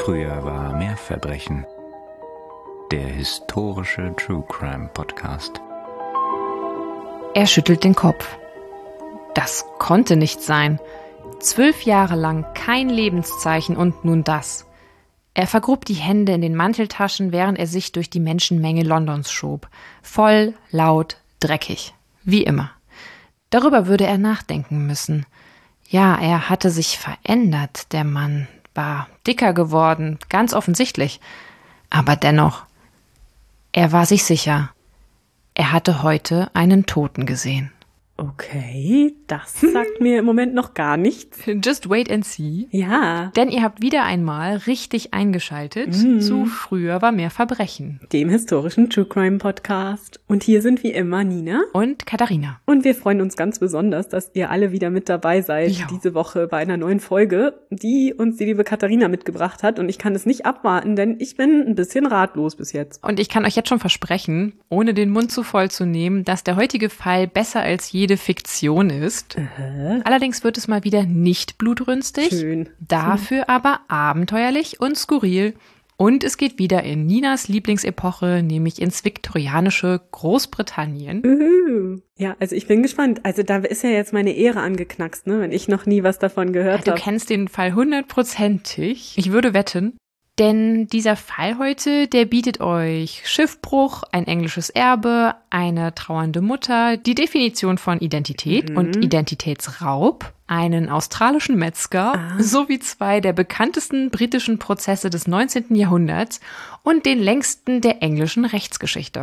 Früher war mehr Verbrechen. Der historische True Crime Podcast. Er schüttelt den Kopf. Das konnte nicht sein. 12 Jahre lang kein Lebenszeichen und nun das. Er vergrub die Hände in den Manteltaschen, während er sich durch die Menschenmenge Londons schob. Voll, laut, dreckig. Wie immer. Darüber würde er nachdenken müssen. Ja, er hatte sich verändert, der Mann war dicker geworden, ganz offensichtlich. Aber dennoch, er war sich sicher, er hatte heute einen Toten gesehen. Okay, das sagt mir im Moment noch gar nichts. Just wait and see. Ja. Denn ihr habt wieder einmal richtig eingeschaltet zu Früher war mehr Verbrechen. Dem historischen True Crime Podcast. Und hier sind wie immer Nina Und Katharina. Und wir freuen uns ganz besonders, dass ihr alle wieder mit dabei seid Ja. diese Woche bei einer neuen Folge, die uns die liebe Katharina mitgebracht hat. Und ich kann es nicht abwarten, denn ich bin ein bisschen ratlos bis jetzt. Und ich kann euch jetzt schon versprechen, ohne den Mund zu voll zu nehmen, dass der heutige Fall besser als jede Fiktion ist. Allerdings wird es mal wieder nicht blutrünstig, Schön. dafür aber abenteuerlich und skurril. Und es geht wieder in Ninas Lieblingsepoche, nämlich ins viktorianische Großbritannien. Ja, also ich bin gespannt. Also da ist ja jetzt meine Ehre angeknackst, ne, wenn ich noch nie was davon gehört Du habe. kennst den Fall 100%ig. Ich würde wetten. Denn dieser Fall heute, der bietet euch Schiffbruch, ein englisches Erbe, eine trauernde Mutter, die Definition von Identität und Identitätsraub, einen australischen Metzger sowie 2 der bekanntesten britischen Prozesse des 19. Jahrhunderts und den längsten der englischen Rechtsgeschichte.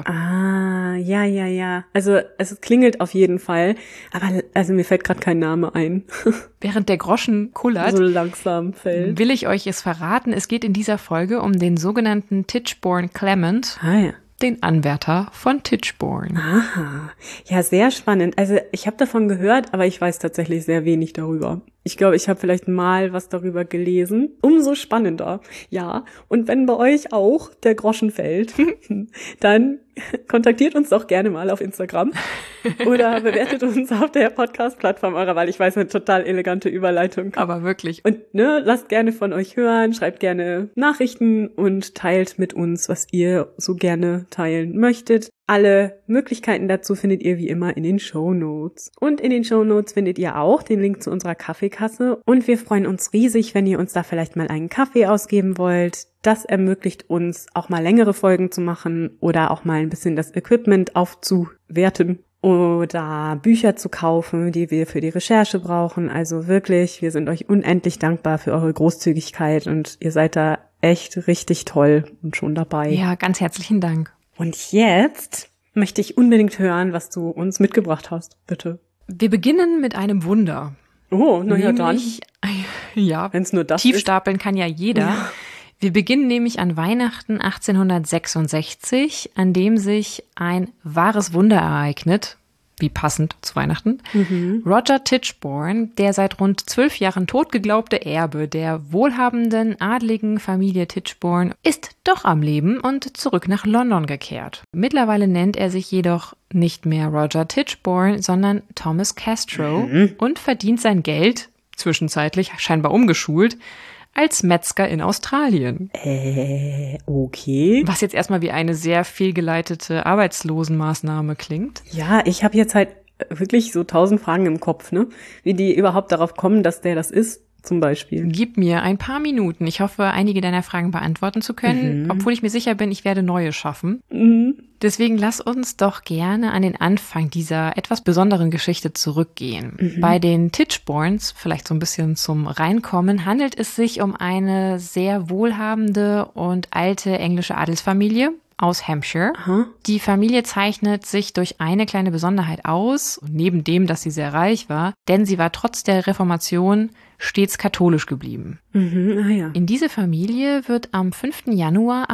Ja. Also es klingelt auf jeden Fall, aber also mir fällt gerade kein Name ein. Während der Groschen kullert, So langsam fällt. will ich euch es verraten. Es geht in dieser Folge um den sogenannten Tichborne Clement, Ja. den Anwärter von Tichborne. Aha. Ja, sehr spannend. Also ich habe davon gehört, aber ich weiß tatsächlich sehr wenig darüber. Ich glaube, ich habe vielleicht mal was darüber gelesen. Umso spannender. Ja, und wenn bei euch auch der Groschen fällt, dann kontaktiert uns doch gerne mal auf Instagram oder bewertet uns auf der Podcast-Plattform eurer Wahl. Ich weiß, eine total elegante Überleitung. Aber wirklich. Und lasst gerne von euch hören, schreibt gerne Nachrichten und teilt mit uns, was ihr so gerne teilen möchtet. Alle Möglichkeiten dazu findet ihr wie immer in den Shownotes. Und in den Shownotes findet ihr auch den Link zu unserer Kaffeekasse. Und wir freuen uns riesig, wenn ihr uns da vielleicht mal einen Kaffee ausgeben wollt. Das ermöglicht uns, auch mal längere Folgen zu machen oder auch mal ein bisschen das Equipment aufzuwerten oder Bücher zu kaufen, die wir für die Recherche brauchen. Also wirklich, wir sind euch unendlich dankbar für eure Großzügigkeit und ihr seid da echt richtig toll und schon dabei. Ja, ganz herzlichen Dank. Und jetzt möchte ich unbedingt hören, was du uns mitgebracht hast, bitte. Wir beginnen mit einem Wunder. Oh, na ja, dann. Nämlich, ja, Wenn's nur das tiefstapeln kann ja jeder. Ja. Wir beginnen nämlich an Weihnachten 1866, an dem sich ein wahres Wunder ereignet, wie passend zu Weihnachten. Roger Tichborne, der seit rund 12 Jahren tot geglaubte Erbe der wohlhabenden, adligen Familie Tichborne, ist doch am Leben und zurück nach London gekehrt. Mittlerweile nennt er sich jedoch nicht mehr Roger Tichborne, sondern Thomas Castro und verdient sein Geld, zwischenzeitlich scheinbar umgeschult, als Metzger in Australien. Okay. Was jetzt erstmal wie eine sehr fehlgeleitete Arbeitslosenmaßnahme klingt. Ja, ich habe jetzt halt wirklich so 1000 Fragen im Kopf, ne? Wie die überhaupt darauf kommen, dass der das ist, zum Beispiel. Gib mir ein paar Minuten. Ich hoffe, einige deiner Fragen beantworten zu können, obwohl ich mir sicher bin, ich werde neue schaffen. Deswegen lass uns doch gerne an den Anfang dieser etwas besonderen Geschichte zurückgehen. Bei den Tichbornes, vielleicht so ein bisschen zum Reinkommen, handelt es sich um eine sehr wohlhabende und alte englische Adelsfamilie aus Hampshire. Die Familie zeichnet sich durch eine kleine Besonderheit aus, neben dem, dass sie sehr reich war, denn sie war trotz der Reformation stets katholisch geblieben. In diese Familie wird am 5. Januar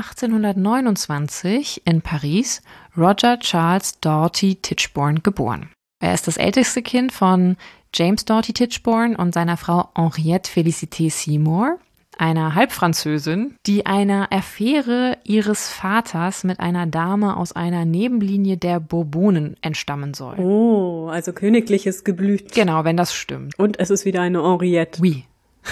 1829 in Paris Roger Charles Doughty Tichborne geboren. Er ist das älteste Kind von James Doughty Tichborne und seiner Frau Henriette Félicité Seymour, einer Halbfranzösin, die einer Affäre ihres Vaters mit einer Dame aus einer Nebenlinie der Bourbonen entstammen soll. Oh, also königliches Geblüt. Genau, wenn das stimmt. Und es ist wieder eine Henriette. Oui.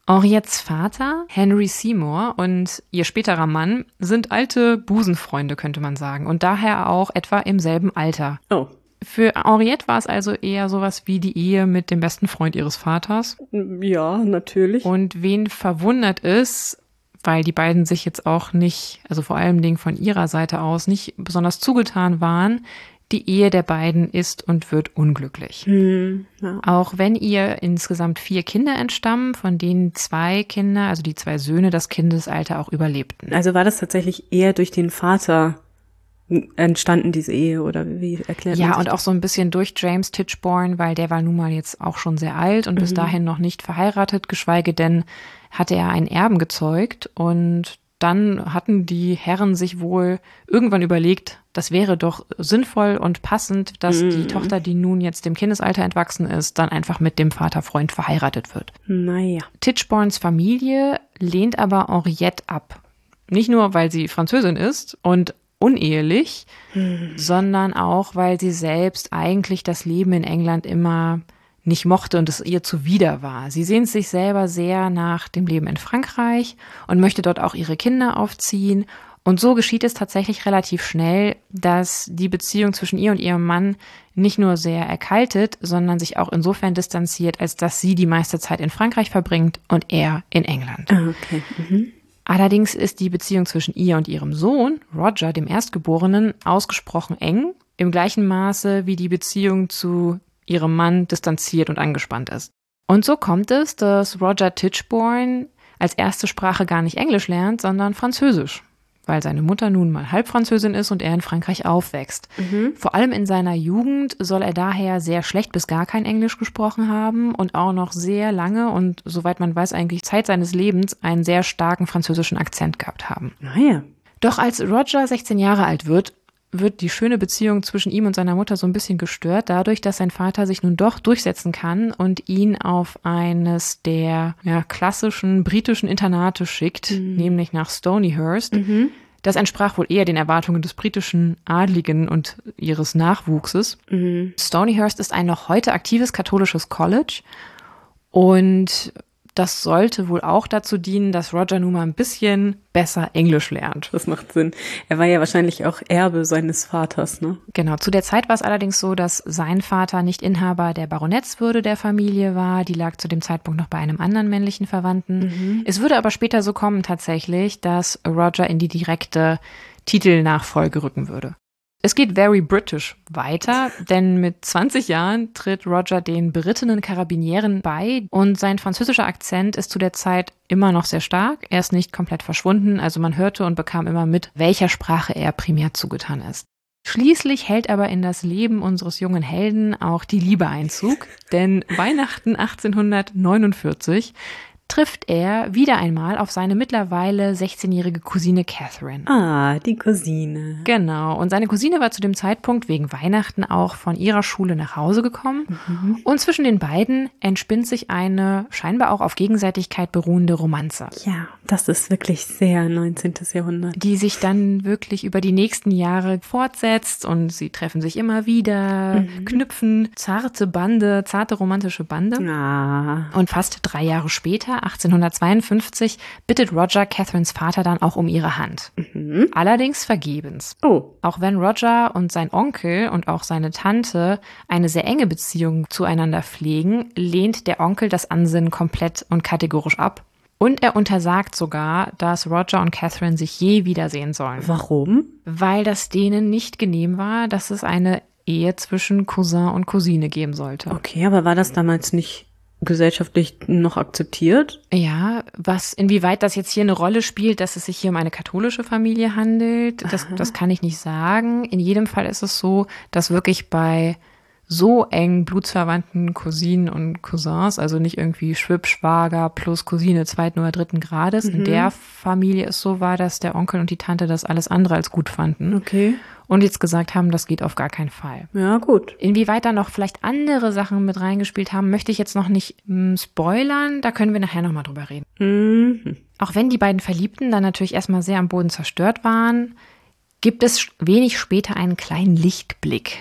Henriettes Vater, Henry Seymour, und ihr späterer Mann sind alte Busenfreunde, könnte man sagen, und daher auch etwa im selben Alter. Oh. Für Henriette war es also eher sowas wie die Ehe mit dem besten Freund ihres Vaters. Ja, natürlich. Und wen verwundert ist, weil die beiden sich jetzt auch nicht, also vor allem Dingen von ihrer Seite aus, nicht besonders zugetan waren, die Ehe der beiden ist und wird unglücklich. Ja. Auch wenn ihr insgesamt 4 Kinder entstammen, von denen 2 Kinder, also die 2 Söhne, das Kindesalter auch überlebten. Also war das tatsächlich eher durch den Vater entstanden, diese Ehe, oder wie erklärt man Ja, sich und das? auch so ein bisschen durch James Tichborne, weil der war nun mal jetzt auch schon sehr alt und bis dahin noch nicht verheiratet, geschweige denn hatte er einen Erben gezeugt. Und dann hatten die Herren sich wohl irgendwann überlegt, das wäre doch sinnvoll und passend, dass die Tochter, die nun jetzt dem Kindesalter entwachsen ist, dann einfach mit dem Vaterfreund verheiratet wird. Naja. Tichbornes Familie lehnt aber Henriette ab. Nicht nur, weil sie Französin ist und unehelich, sondern auch, weil sie selbst eigentlich das Leben in England immer nicht mochte und es ihr zuwider war. Sie sehnt sich selber sehr nach dem Leben in Frankreich und möchte dort auch ihre Kinder aufziehen. Und so geschieht es tatsächlich relativ schnell, dass die Beziehung zwischen ihr und ihrem Mann nicht nur sehr erkaltet, sondern sich auch insofern distanziert, als dass sie die meiste Zeit in Frankreich verbringt und er in England. Ah, okay. Allerdings ist die Beziehung zwischen ihr und ihrem Sohn, Roger, dem Erstgeborenen, ausgesprochen eng, im gleichen Maße wie die Beziehung zu ihrem Mann distanziert und angespannt ist. Und so kommt es, dass Roger Tichborne als erste Sprache gar nicht Englisch lernt, sondern Französisch, weil seine Mutter nun mal Halbfranzösin ist und er in Frankreich aufwächst. Vor allem in seiner Jugend soll er daher sehr schlecht bis gar kein Englisch gesprochen haben und auch noch sehr lange und soweit man weiß eigentlich Zeit seines Lebens einen sehr starken französischen Akzent gehabt haben. Naja. Doch als Roger 16 Jahre alt wird die schöne Beziehung zwischen ihm und seiner Mutter so ein bisschen gestört, dadurch, dass sein Vater sich nun doch durchsetzen kann und ihn auf eines der klassischen britischen Internate schickt, nämlich nach Stonyhurst. Das entsprach wohl eher den Erwartungen des britischen Adligen und ihres Nachwuchses. Stonyhurst ist ein noch heute aktives katholisches College und das sollte wohl auch dazu dienen, dass Roger nun mal ein bisschen besser Englisch lernt. Das macht Sinn. Er war ja wahrscheinlich auch Erbe seines Vaters, ne? Genau, zu der Zeit war es allerdings so, dass sein Vater nicht Inhaber der Baronetswürde der Familie war. Die lag zu dem Zeitpunkt noch bei einem anderen männlichen Verwandten. Es würde aber später so kommen tatsächlich, dass Roger in die direkte Titelnachfolge rücken würde. Es geht very British weiter, denn mit 20 Jahren tritt Roger den berittenen Karabinieren bei und sein französischer Akzent ist zu der Zeit immer noch sehr stark. Er ist nicht komplett verschwunden, also man hörte und bekam immer mit, welcher Sprache er primär zugetan ist. Schließlich hält aber in das Leben unseres jungen Helden auch die Liebe Einzug, denn Weihnachten 1849 trifft er wieder einmal auf seine mittlerweile 16-jährige Cousine Catherine. Ah, die Cousine. Genau. Und seine Cousine war zu dem Zeitpunkt wegen Weihnachten auch von ihrer Schule nach Hause gekommen. Und zwischen den beiden entspinnt sich eine scheinbar auch auf Gegenseitigkeit beruhende Romanze. Ja, das ist wirklich sehr 19. Jahrhundert. Die sich dann wirklich über die nächsten Jahre fortsetzt und sie treffen sich immer wieder, knüpfen zarte romantische Bande. Ah. Und fast 3 Jahre später, 1852, bittet Roger Catherines Vater dann auch um ihre Hand. Allerdings vergebens. Oh. Auch wenn Roger und sein Onkel und auch seine Tante eine sehr enge Beziehung zueinander pflegen, lehnt der Onkel das Ansinnen komplett und kategorisch ab. Und er untersagt sogar, dass Roger und Catherine sich je wiedersehen sollen. Warum? Weil das denen nicht genehm war, dass es eine Ehe zwischen Cousin und Cousine geben sollte. Okay, aber war das damals nicht gesellschaftlich noch akzeptiert? Ja, inwieweit das jetzt hier eine Rolle spielt, dass es sich hier um eine katholische Familie handelt, das kann ich nicht sagen. In jedem Fall ist es so, dass wirklich bei so eng blutsverwandten Cousinen und Cousins, also nicht irgendwie Schwibschwager plus Cousine 2. oder 3. Grades, in der Familie es so war, dass der Onkel und die Tante das alles andere als gut fanden. Okay. Und jetzt gesagt haben, das geht auf gar keinen Fall. Ja, gut. Inwieweit da noch vielleicht andere Sachen mit reingespielt haben, möchte ich jetzt noch nicht spoilern. Da können wir nachher nochmal drüber reden. Auch wenn die beiden Verliebten dann natürlich erstmal sehr am Boden zerstört waren, gibt es wenig später einen kleinen Lichtblick.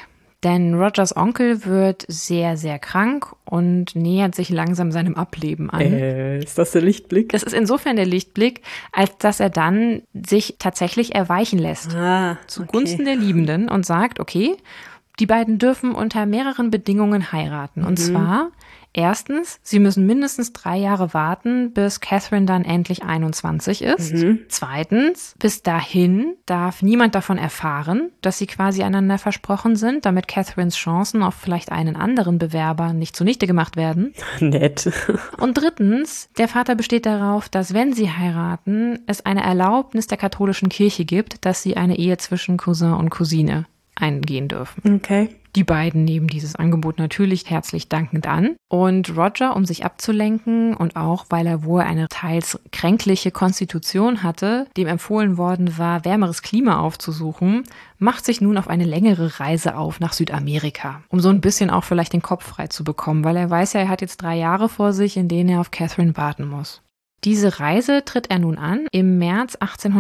Denn Rogers Onkel wird sehr, sehr krank und nähert sich langsam seinem Ableben an. Ist das der Lichtblick? Das ist insofern der Lichtblick, als dass er dann sich tatsächlich erweichen lässt. Zugunsten der Liebenden und sagt, okay, die beiden dürfen unter mehreren Bedingungen heiraten. Und zwar, erstens, sie müssen mindestens 3 Jahre warten, bis Catherine dann endlich 21 ist. Zweitens, bis dahin darf niemand davon erfahren, dass sie quasi einander versprochen sind, damit Catherines Chancen auf vielleicht einen anderen Bewerber nicht zunichte gemacht werden. Nett. Und drittens, der Vater besteht darauf, dass wenn sie heiraten, es eine Erlaubnis der katholischen Kirche gibt, dass sie eine Ehe zwischen Cousin und Cousine eingehen dürfen. Okay. Die beiden nehmen dieses Angebot natürlich herzlich dankend an. Und Roger, um sich abzulenken und auch, weil er wohl eine teils kränkliche Konstitution hatte, dem empfohlen worden war, wärmeres Klima aufzusuchen, macht sich nun auf eine längere Reise auf nach Südamerika, um so ein bisschen auch vielleicht den Kopf frei zu bekommen, weil er weiß ja, er hat jetzt 3 Jahre vor sich, in denen er auf Catherine warten muss. Diese Reise tritt er nun an im März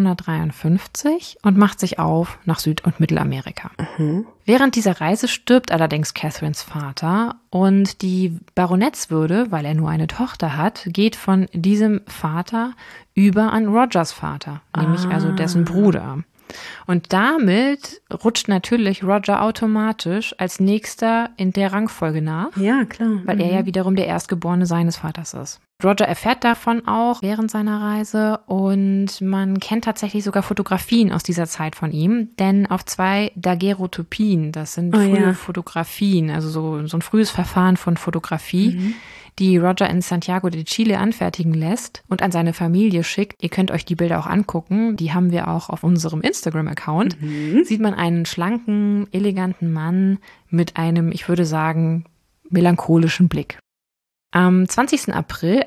1853 und macht sich auf nach Süd- und Mittelamerika. Während dieser Reise stirbt allerdings Catherines Vater und die Baronetswürde, weil er nur eine Tochter hat, geht von diesem Vater über an Rogers Vater, nämlich also dessen Bruder. Und damit rutscht natürlich Roger automatisch als nächster in der Rangfolge nach. Ja, klar. Weil er ja wiederum der Erstgeborene seines Vaters ist. Roger erfährt davon auch während seiner Reise und man kennt tatsächlich sogar Fotografien aus dieser Zeit von ihm, denn auf 2 Daguerreotypien, das sind frühe Fotografien, also so ein frühes Verfahren von Fotografie, die Roger in Santiago de Chile anfertigen lässt und an seine Familie schickt. Ihr könnt euch die Bilder auch angucken, die haben wir auch auf unserem Instagram-Account. Sieht man einen schlanken, eleganten Mann mit einem, ich würde sagen, melancholischen Blick. Am 20. April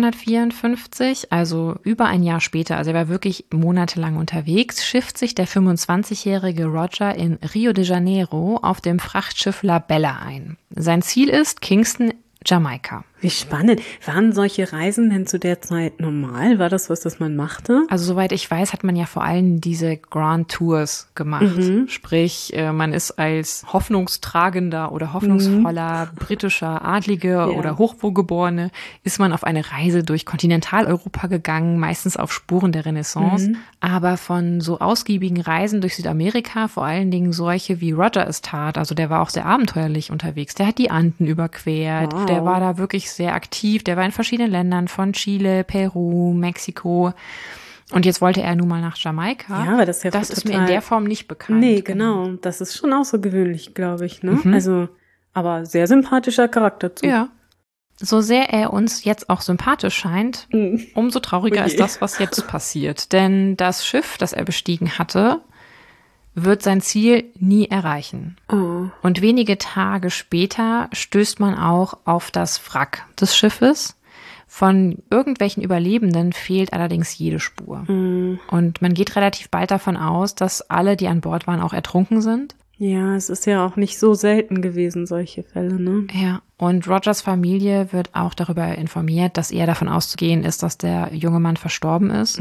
1854, also über ein Jahr später, also er war wirklich monatelang unterwegs, schifft sich der 25-jährige Roger in Rio de Janeiro auf dem Frachtschiff La Bella ein. Sein Ziel ist Kingston, Jamaika. Wie spannend. Waren solche Reisen denn zu der Zeit normal? War das was man machte? Also soweit ich weiß, hat man ja vor allem diese Grand Tours gemacht. Sprich, man ist als hoffnungstragender oder hoffnungsvoller britischer Adlige oder Hochwohlgeborene, ist man auf eine Reise durch Kontinentaleuropa gegangen, meistens auf Spuren der Renaissance. Aber von so ausgiebigen Reisen durch Südamerika, vor allen Dingen solche wie Roger es tat, also der war auch sehr abenteuerlich unterwegs. Der hat die Anden überquert, der war da wirklich sehr aktiv. Der war in verschiedenen Ländern, von Chile, Peru, Mexiko. Und jetzt wollte er nun mal nach Jamaika. Ja, aber das ist ja ist mir in der Form nicht bekannt. Nee, genau. Das ist schon außergewöhnlich, glaube ich, ne? Also, aber sehr sympathischer Charakterzug. Ja. So sehr er uns jetzt auch sympathisch scheint, umso trauriger ist das, was jetzt passiert. Denn das Schiff, das er bestiegen hatte, wird sein Ziel nie erreichen. Und wenige Tage später stößt man auch auf das Wrack des Schiffes. Von irgendwelchen Überlebenden fehlt allerdings jede Spur. Und man geht relativ bald davon aus, dass alle, die an Bord waren, auch ertrunken sind. Ja, es ist ja auch nicht so selten gewesen, solche Fälle, ne? Ja, und Rogers Familie wird auch darüber informiert, dass eher davon auszugehen ist, dass der junge Mann verstorben ist.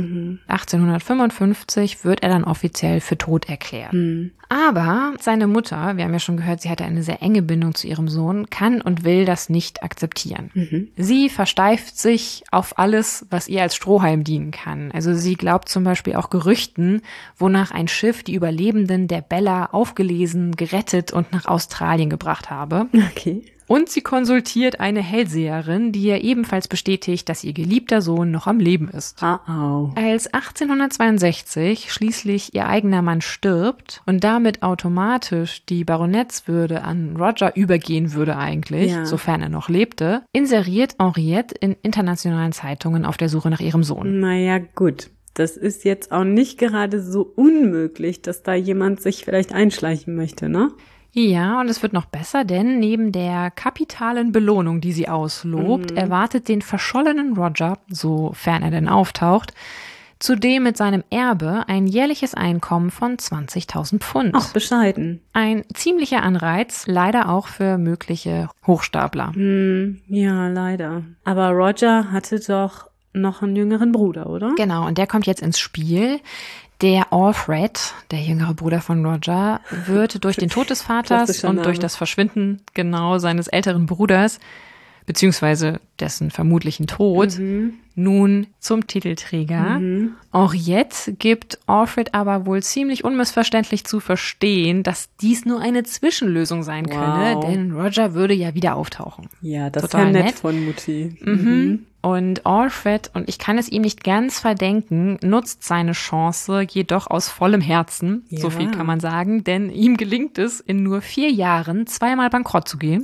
1855 wird er dann offiziell für tot erklärt. Aber seine Mutter, wir haben ja schon gehört, sie hatte eine sehr enge Bindung zu ihrem Sohn, kann und will das nicht akzeptieren. Sie versteift sich auf alles, was ihr als Strohhalm dienen kann. Also sie glaubt zum Beispiel auch Gerüchten, wonach ein Schiff die Überlebenden der Bella aufgelesen, gerettet und nach Australien gebracht habe. Okay. Und sie konsultiert eine Hellseherin, die ihr ebenfalls bestätigt, dass ihr geliebter Sohn noch am Leben ist. Als 1862 schließlich ihr eigener Mann stirbt und damit automatisch die Baronetswürde an Roger übergehen würde eigentlich, sofern er noch lebte, inseriert Henriette in internationalen Zeitungen auf der Suche nach ihrem Sohn. Naja, gut. Das ist jetzt auch nicht gerade so unmöglich, dass da jemand sich vielleicht einschleichen möchte, ne? Ja, und es wird noch besser, denn neben der kapitalen Belohnung, die sie auslobt, erwartet den verschollenen Roger, sofern er denn auftaucht, zudem mit seinem Erbe ein jährliches Einkommen von 20.000 Pfund. Ach, bescheiden. Ein ziemlicher Anreiz, leider auch für mögliche Hochstapler. Ja, leider. Aber Roger hatte doch noch einen jüngeren Bruder, oder? Genau, und der kommt jetzt ins Spiel. Der Alfred, der jüngere Bruder von Roger, wird durch den Tod des Vaters und durch das Verschwinden seines älteren Bruders, beziehungsweise dessen vermutlichen Tod, nun zum Titelträger. Henriette gibt Alfred aber wohl ziemlich unmissverständlich zu verstehen, dass dies nur eine Zwischenlösung sein könne, denn Roger würde ja wieder auftauchen. Ja, das ist ja nett von Mutti. Und Alfred, und ich kann es ihm nicht ganz verdenken, nutzt seine Chance jedoch aus vollem Herzen, so viel kann man sagen, denn ihm gelingt es, in nur 4 Jahren 2-mal bankrott zu gehen.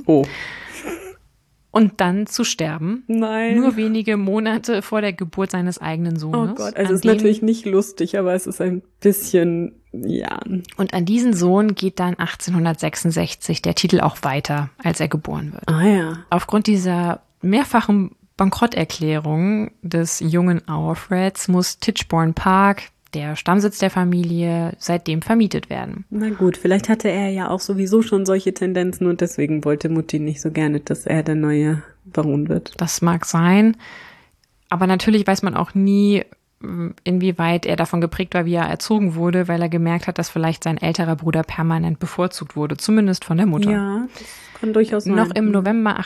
Und dann zu sterben. Nein. Nur wenige Monate vor der Geburt seines eigenen Sohnes. Oh Gott, also es ist natürlich nicht lustig, aber es ist ein bisschen, ja. Und an diesen Sohn geht dann 1866 der Titel auch weiter, als er geboren wird. Ah ja. Aufgrund dieser mehrfachen Bankrotterklärung des jungen Alfreds muss Tichborne Park, der Stammsitz der Familie, seitdem vermietet werden. Na gut, vielleicht hatte er ja auch sowieso schon solche Tendenzen und deswegen wollte Mutti nicht so gerne, dass er der neue Baron wird. Das mag sein, aber natürlich weiß man auch nie, inwieweit er davon geprägt war, wie er erzogen wurde, weil er gemerkt hat, dass vielleicht sein älterer Bruder permanent bevorzugt wurde, zumindest von der Mutter. Ja, das kann durchaus sein. Noch im November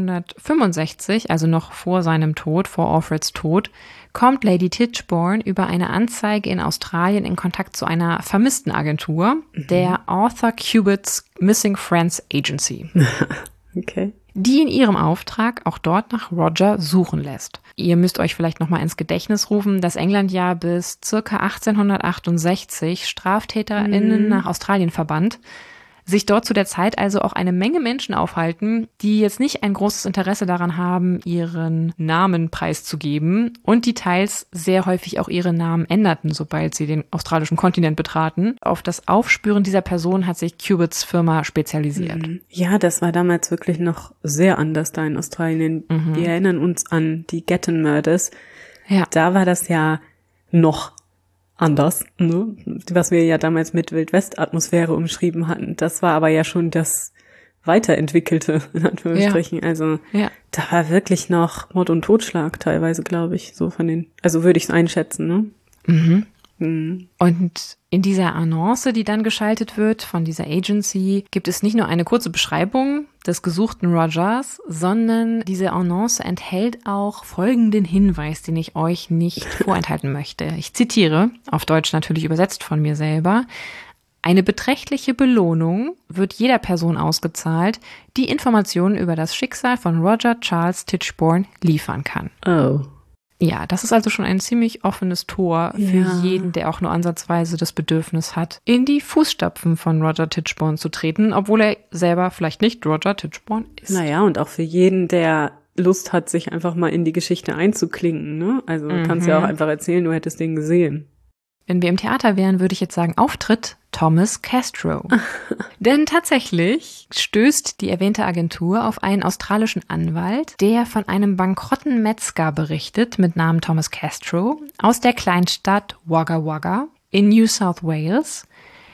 1865, also noch vor seinem Tod, vor Alfreds Tod, kommt Lady Tichborne über eine Anzeige in Australien in Kontakt zu einer Vermisstenagentur, der Arthur Cubitt's Missing Friends Agency. Okay. Die in ihrem Auftrag auch dort nach Roger suchen lässt. Ihr müsst euch vielleicht nochmal ins Gedächtnis rufen, dass England ja bis circa 1868 StraftäterInnen nach Australien verband. Sich dort zu der Zeit also auch eine Menge Menschen aufhalten, die jetzt nicht ein großes Interesse daran haben, ihren Namen preiszugeben und die teils sehr häufig auch ihre Namen änderten, sobald sie den australischen Kontinent betraten. Auf das Aufspüren dieser Person hat sich Cubitt's Firma spezialisiert. Ja, das war damals wirklich noch sehr anders da in Australien. Wir erinnern uns an die Gatton Murders. Ja. Da war das ja noch anders, ne? Was wir ja damals mit Wildwest-Atmosphäre umschrieben hatten. Das war aber ja schon das Weiterentwickelte, in Anführungsstrichen. Ja. Also da war wirklich noch Mord und Totschlag teilweise, glaube ich, so von den, also würde ich es einschätzen, ne? Und in dieser Annonce, die dann geschaltet wird von dieser Agency, gibt es nicht nur eine kurze Beschreibung des gesuchten Rogers, sondern diese Annonce enthält auch folgenden Hinweis, den ich euch nicht vorenthalten möchte. Ich zitiere, auf Deutsch natürlich übersetzt von mir selber: Eine beträchtliche Belohnung wird jeder Person ausgezahlt, die Informationen über das Schicksal von Roger Charles Tichborne liefern kann. Oh. Ja, das ist also schon ein ziemlich offenes Tor für jeden, der auch nur ansatzweise das Bedürfnis hat, in die Fußstapfen von Roger Tichborne zu treten, obwohl er selber vielleicht nicht Roger Tichborne ist. Naja, und auch für jeden, der Lust hat, sich einfach mal in die Geschichte einzuklinken, ne? Also du kannst ja auch einfach erzählen, du hättest den gesehen. Wenn wir im Theater wären, würde ich jetzt sagen, Auftritt Thomas Castro. Denn tatsächlich stößt die erwähnte Agentur auf einen australischen Anwalt, der von einem bankrotten Metzger berichtet mit Namen Thomas Castro aus der Kleinstadt Wagga Wagga in New South Wales,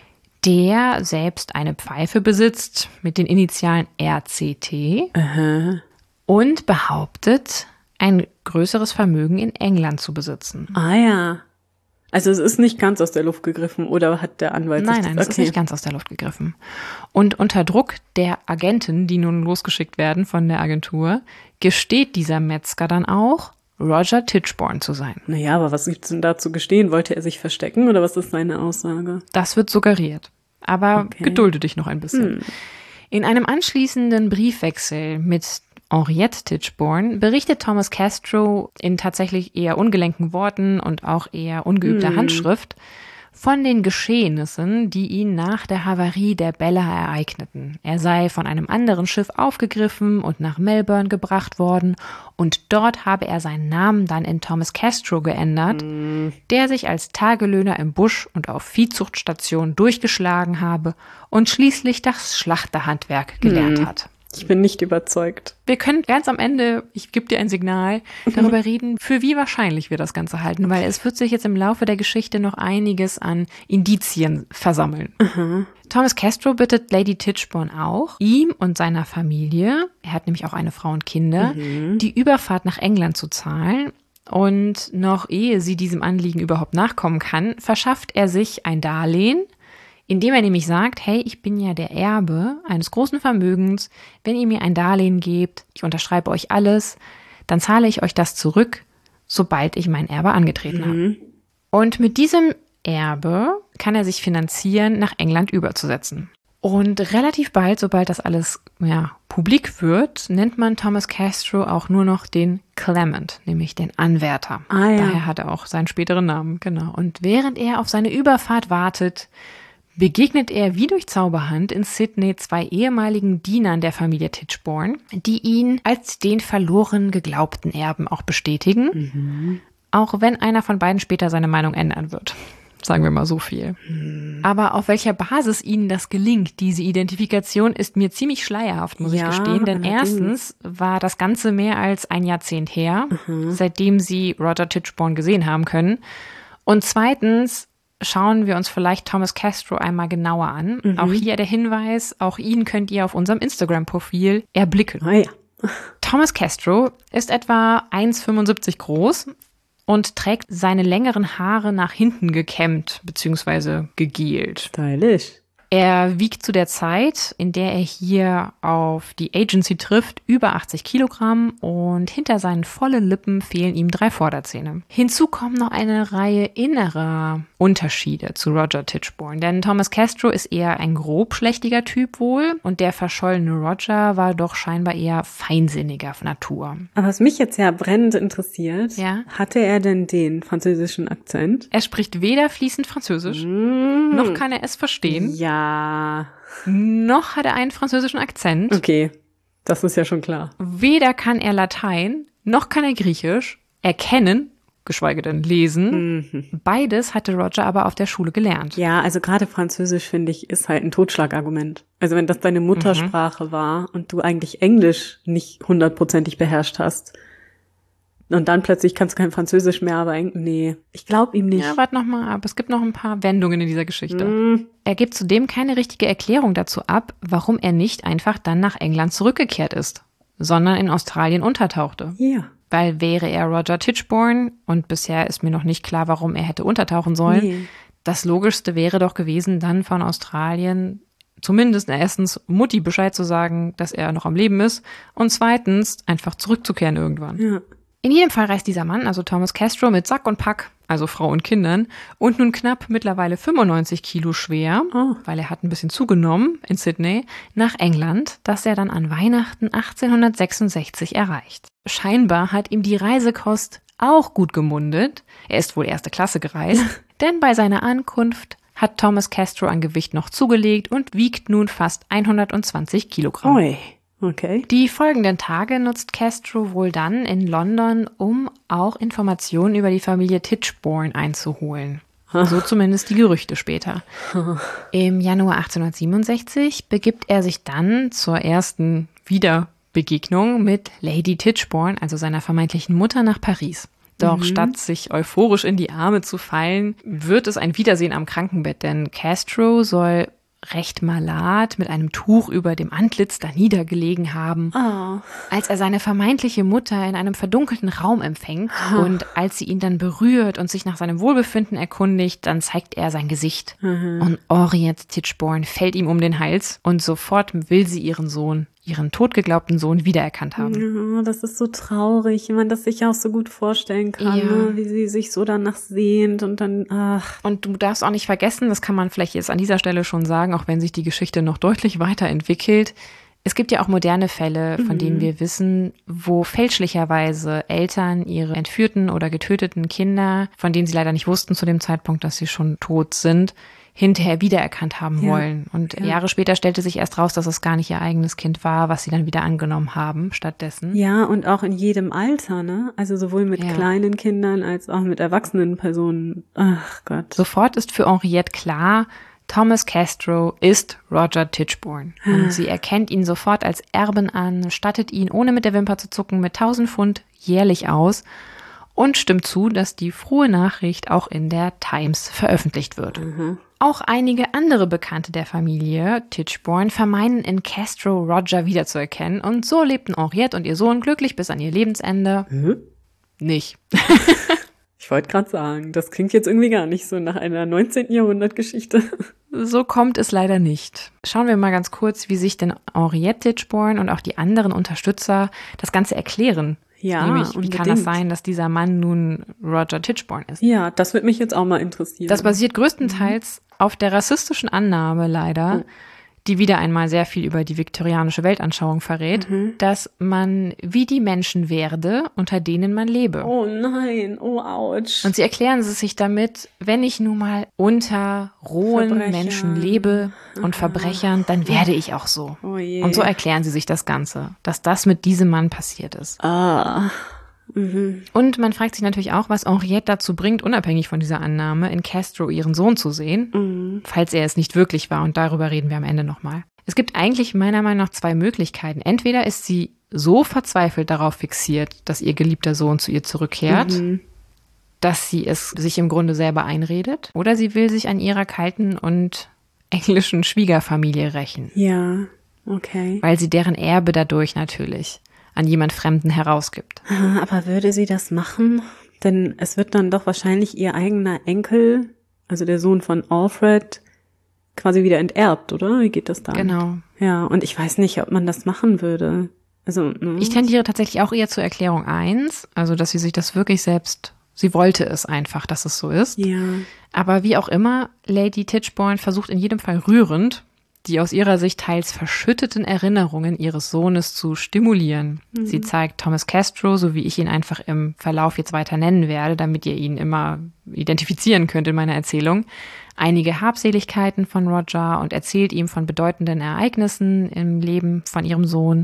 der selbst eine Pfeife besitzt mit den Initialen RCT und behauptet, ein größeres Vermögen in England zu besitzen. Ah ja. Also es ist nicht ganz aus der Luft gegriffen, oder hat der Anwalt sich Nein, es ist nicht ganz aus der Luft gegriffen. Und unter Druck der Agenten, die nun losgeschickt werden von der Agentur, gesteht dieser Metzger dann auch, Roger Tichborne zu sein. Naja, aber was gibt's denn da zu gestehen? Wollte er sich verstecken oder was ist seine Aussage? Das wird suggeriert. Aber gedulde dich noch ein bisschen. In einem anschließenden Briefwechsel mit Henriette Tichborne berichtet Thomas Castro in tatsächlich eher ungelenken Worten und auch eher ungeübter Handschrift von den Geschehnissen, die ihn nach der Havarie der Bella ereigneten. Er sei von einem anderen Schiff aufgegriffen und nach Melbourne gebracht worden und dort habe er seinen Namen dann in Thomas Castro geändert, der sich als Tagelöhner im Busch und auf Viehzuchtstationen durchgeschlagen habe und schließlich das Schlachterhandwerk gelernt hat. Ich bin nicht überzeugt. Wir können ganz am Ende, ich gebe dir ein Signal, darüber reden, für wie wahrscheinlich wir das Ganze halten, weil es wird sich jetzt im Laufe der Geschichte noch einiges an Indizien versammeln. Thomas Castro bittet Lady Tichborne auch, ihm und seiner Familie, er hat nämlich auch eine Frau und Kinder, die Überfahrt nach England zu zahlen, Und noch ehe sie diesem Anliegen überhaupt nachkommen kann, verschafft er sich ein Darlehen, indem er nämlich sagt, hey, ich bin ja der Erbe eines großen Vermögens. Wenn ihr mir ein Darlehen gebt, ich unterschreibe euch alles, dann zahle ich euch das zurück, sobald ich mein Erbe angetreten habe. Und mit diesem Erbe kann er sich finanzieren, nach England überzusetzen. Und relativ bald, sobald das alles publik wird, nennt man Thomas Castro auch nur noch den Clement, nämlich den Anwärter. Daher hat er auch seinen späteren Namen, genau. Und während er auf seine Überfahrt wartet, begegnet er wie durch Zauberhand in Sydney 2 ehemaligen Dienern der Familie Tichborne, die ihn als den verloren geglaubten Erben auch bestätigen, auch wenn einer von beiden später seine Meinung ändern wird. Sagen wir mal so viel. Aber auf welcher Basis ihnen das gelingt, diese Identifikation, ist mir ziemlich schleierhaft, muss ich gestehen. Denn erstens war das Ganze mehr als ein Jahrzehnt her, seitdem sie Roger Tichborne gesehen haben können. Und zweitens schauen wir uns vielleicht Thomas Castro einmal genauer an. Auch hier der Hinweis, auch ihn könnt ihr auf unserem Instagram-Profil erblicken. Thomas Castro ist etwa 1,75 groß und trägt seine längeren Haare nach hinten gekämmt bzw. gegelt. Stylisch. Er wiegt zu der Zeit, in der er hier auf die Agency trifft, über 80 Kilogramm und hinter seinen vollen Lippen fehlen ihm 3 Vorderzähne. Hinzu kommen noch eine Reihe innerer Unterschiede zu Roger Tichborne, denn Thomas Castro ist eher ein grobschlächtiger Typ wohl und der verschollene Roger war doch scheinbar eher feinsinniger Natur. Aber was mich jetzt ja brennend interessiert, hatte er denn den französischen Akzent? Er spricht weder fließend Französisch, noch kann er es verstehen. Noch hat er einen französischen Akzent. Okay, das ist ja schon klar. Weder kann er Latein, noch kann er Griechisch erkennen, geschweige denn lesen. Beides hatte Roger aber auf der Schule gelernt. Ja, also gerade Französisch, finde ich, ist halt ein Totschlagargument. Also wenn das deine Muttersprache war und du eigentlich Englisch nicht 100%ig beherrscht hast und dann plötzlich kannst du kein Französisch mehr, aber nee, ich glaube ihm nicht. Ja, warte noch mal ab. Es gibt noch ein paar Wendungen in dieser Geschichte. Er gibt zudem keine richtige Erklärung dazu ab, warum er nicht einfach dann nach England zurückgekehrt ist, sondern in Australien untertauchte. Ja. Weil wäre er Roger Tichborne, und bisher ist mir noch nicht klar, warum er hätte untertauchen sollen, das Logischste wäre doch gewesen, dann von Australien zumindest erstens Mutti Bescheid zu sagen, dass er noch am Leben ist und zweitens einfach zurückzukehren irgendwann. Ja. In jedem Fall reist dieser Mann, also Thomas Castro, mit Sack und Pack, also Frau und Kindern, und nun knapp mittlerweile 95 Kilo schwer, weil er hat ein bisschen zugenommen in Sydney, nach England, das er dann an Weihnachten 1866 erreicht. Scheinbar hat ihm die Reisekost auch gut gemundet. Er ist wohl erste Klasse gereist, denn bei seiner Ankunft hat Thomas Castro an Gewicht noch zugelegt und wiegt nun fast 120 Kilogramm. Oi. Okay. Die folgenden Tage nutzt Castro wohl dann in London, um auch Informationen über die Familie Tichborne einzuholen. So zumindest die Gerüchte später. Im Januar 1867 begibt er sich dann zur ersten Wiederbegegnung mit Lady Tichborne, also seiner vermeintlichen Mutter, nach Paris. Doch statt sich euphorisch in die Arme zu fallen, wird es ein Wiedersehen am Krankenbett, denn Castro soll recht malat mit einem Tuch über dem Antlitz da niedergelegen haben, als er seine vermeintliche Mutter in einem verdunkelten Raum empfängt und als sie ihn dann berührt und sich nach seinem Wohlbefinden erkundigt, dann zeigt er sein Gesicht und Henriette Tichborne fällt ihm um den Hals und sofort will sie ihren totgeglaubten Sohn wiedererkannt haben. Ja, das ist so traurig, wenn man das sich auch so gut vorstellen kann, ne? Wie sie sich so danach sehnt und dann, Und du darfst auch nicht vergessen, das kann man vielleicht jetzt an dieser Stelle schon sagen, auch wenn sich die Geschichte noch deutlich weiterentwickelt. Es gibt ja auch moderne Fälle, von denen wir wissen, wo fälschlicherweise Eltern ihre entführten oder getöteten Kinder, von denen sie leider nicht wussten zu dem Zeitpunkt, dass sie schon tot sind, hinterher wiedererkannt haben wollen. Und Jahre später stellte sich erst raus, dass es gar nicht ihr eigenes Kind war, was sie dann wieder angenommen haben stattdessen. Ja, und auch in jedem Alter, ne? Also sowohl mit kleinen Kindern als auch mit erwachsenen Personen. Ach Gott. Sofort ist für Henriette klar, Thomas Castro ist Roger Tichborne. Und sie erkennt ihn sofort als Erben an, stattet ihn, ohne mit der Wimper zu zucken, mit 1000 Pfund jährlich aus und stimmt zu, dass die frohe Nachricht auch in der Times veröffentlicht wird. Auch einige andere Bekannte der Familie Tichborne vermeinen in Castro Roger wiederzuerkennen und so lebten Henriette und ihr Sohn glücklich bis an ihr Lebensende. nicht. Ich wollte gerade sagen, das klingt jetzt irgendwie gar nicht so nach einer 19. Jahrhundert-Geschichte. So kommt es leider nicht. Schauen wir mal ganz kurz, wie sich denn Henriette Tichborne und auch die anderen Unterstützer das Ganze erklären. Ja, nämlich, wie unbedingt. kann das sein, dass dieser Mann nun Roger Tichborne ist? Ja, das würde mich jetzt auch mal interessieren. Das basiert größtenteils auf der rassistischen Annahme leider, die wieder einmal sehr viel über die viktorianische Weltanschauung verrät, dass man wie die Menschen werde, unter denen man lebe. Oh nein, oh ouch. Und sie erklären es sich damit, wenn ich nun mal unter rohen Verbrechern. Menschen lebe und Verbrechern, dann werde ich auch so. Oh je. Und so erklären sie sich das Ganze, dass das mit diesem Mann passiert ist. Und man fragt sich natürlich auch, was Henriette dazu bringt, unabhängig von dieser Annahme, in Castro ihren Sohn zu sehen, falls er es nicht wirklich war. Und darüber reden wir am Ende nochmal. Es gibt eigentlich meiner Meinung nach zwei Möglichkeiten. Entweder ist sie so verzweifelt darauf fixiert, dass ihr geliebter Sohn zu ihr zurückkehrt, dass sie es sich im Grunde selber einredet, oder sie will sich an ihrer kalten und englischen Schwiegerfamilie rächen. Ja, okay. Weil sie deren Erbe dadurch natürlich an jemand Fremden herausgibt. Aber würde sie das machen? Denn es wird dann doch wahrscheinlich ihr eigener Enkel, also der Sohn von Alfred, quasi wieder enterbt, oder? Wie geht das dann? Genau. Ja, und ich weiß nicht, ob man das machen würde. Also, Ich tendiere tatsächlich auch eher zur Erklärung 1, also dass sie sich das wirklich selbst, sie wollte es einfach, dass es so ist. Ja. Aber wie auch immer, Lady Tichborne versucht in jedem Fall rührend, die aus ihrer Sicht teils verschütteten Erinnerungen ihres Sohnes zu stimulieren. Sie zeigt Thomas Castro, so wie ich ihn einfach im Verlauf jetzt weiter nennen werde, damit ihr ihn immer identifizieren könnt in meiner Erzählung, einige Habseligkeiten von Roger und erzählt ihm von bedeutenden Ereignissen im Leben von ihrem Sohn.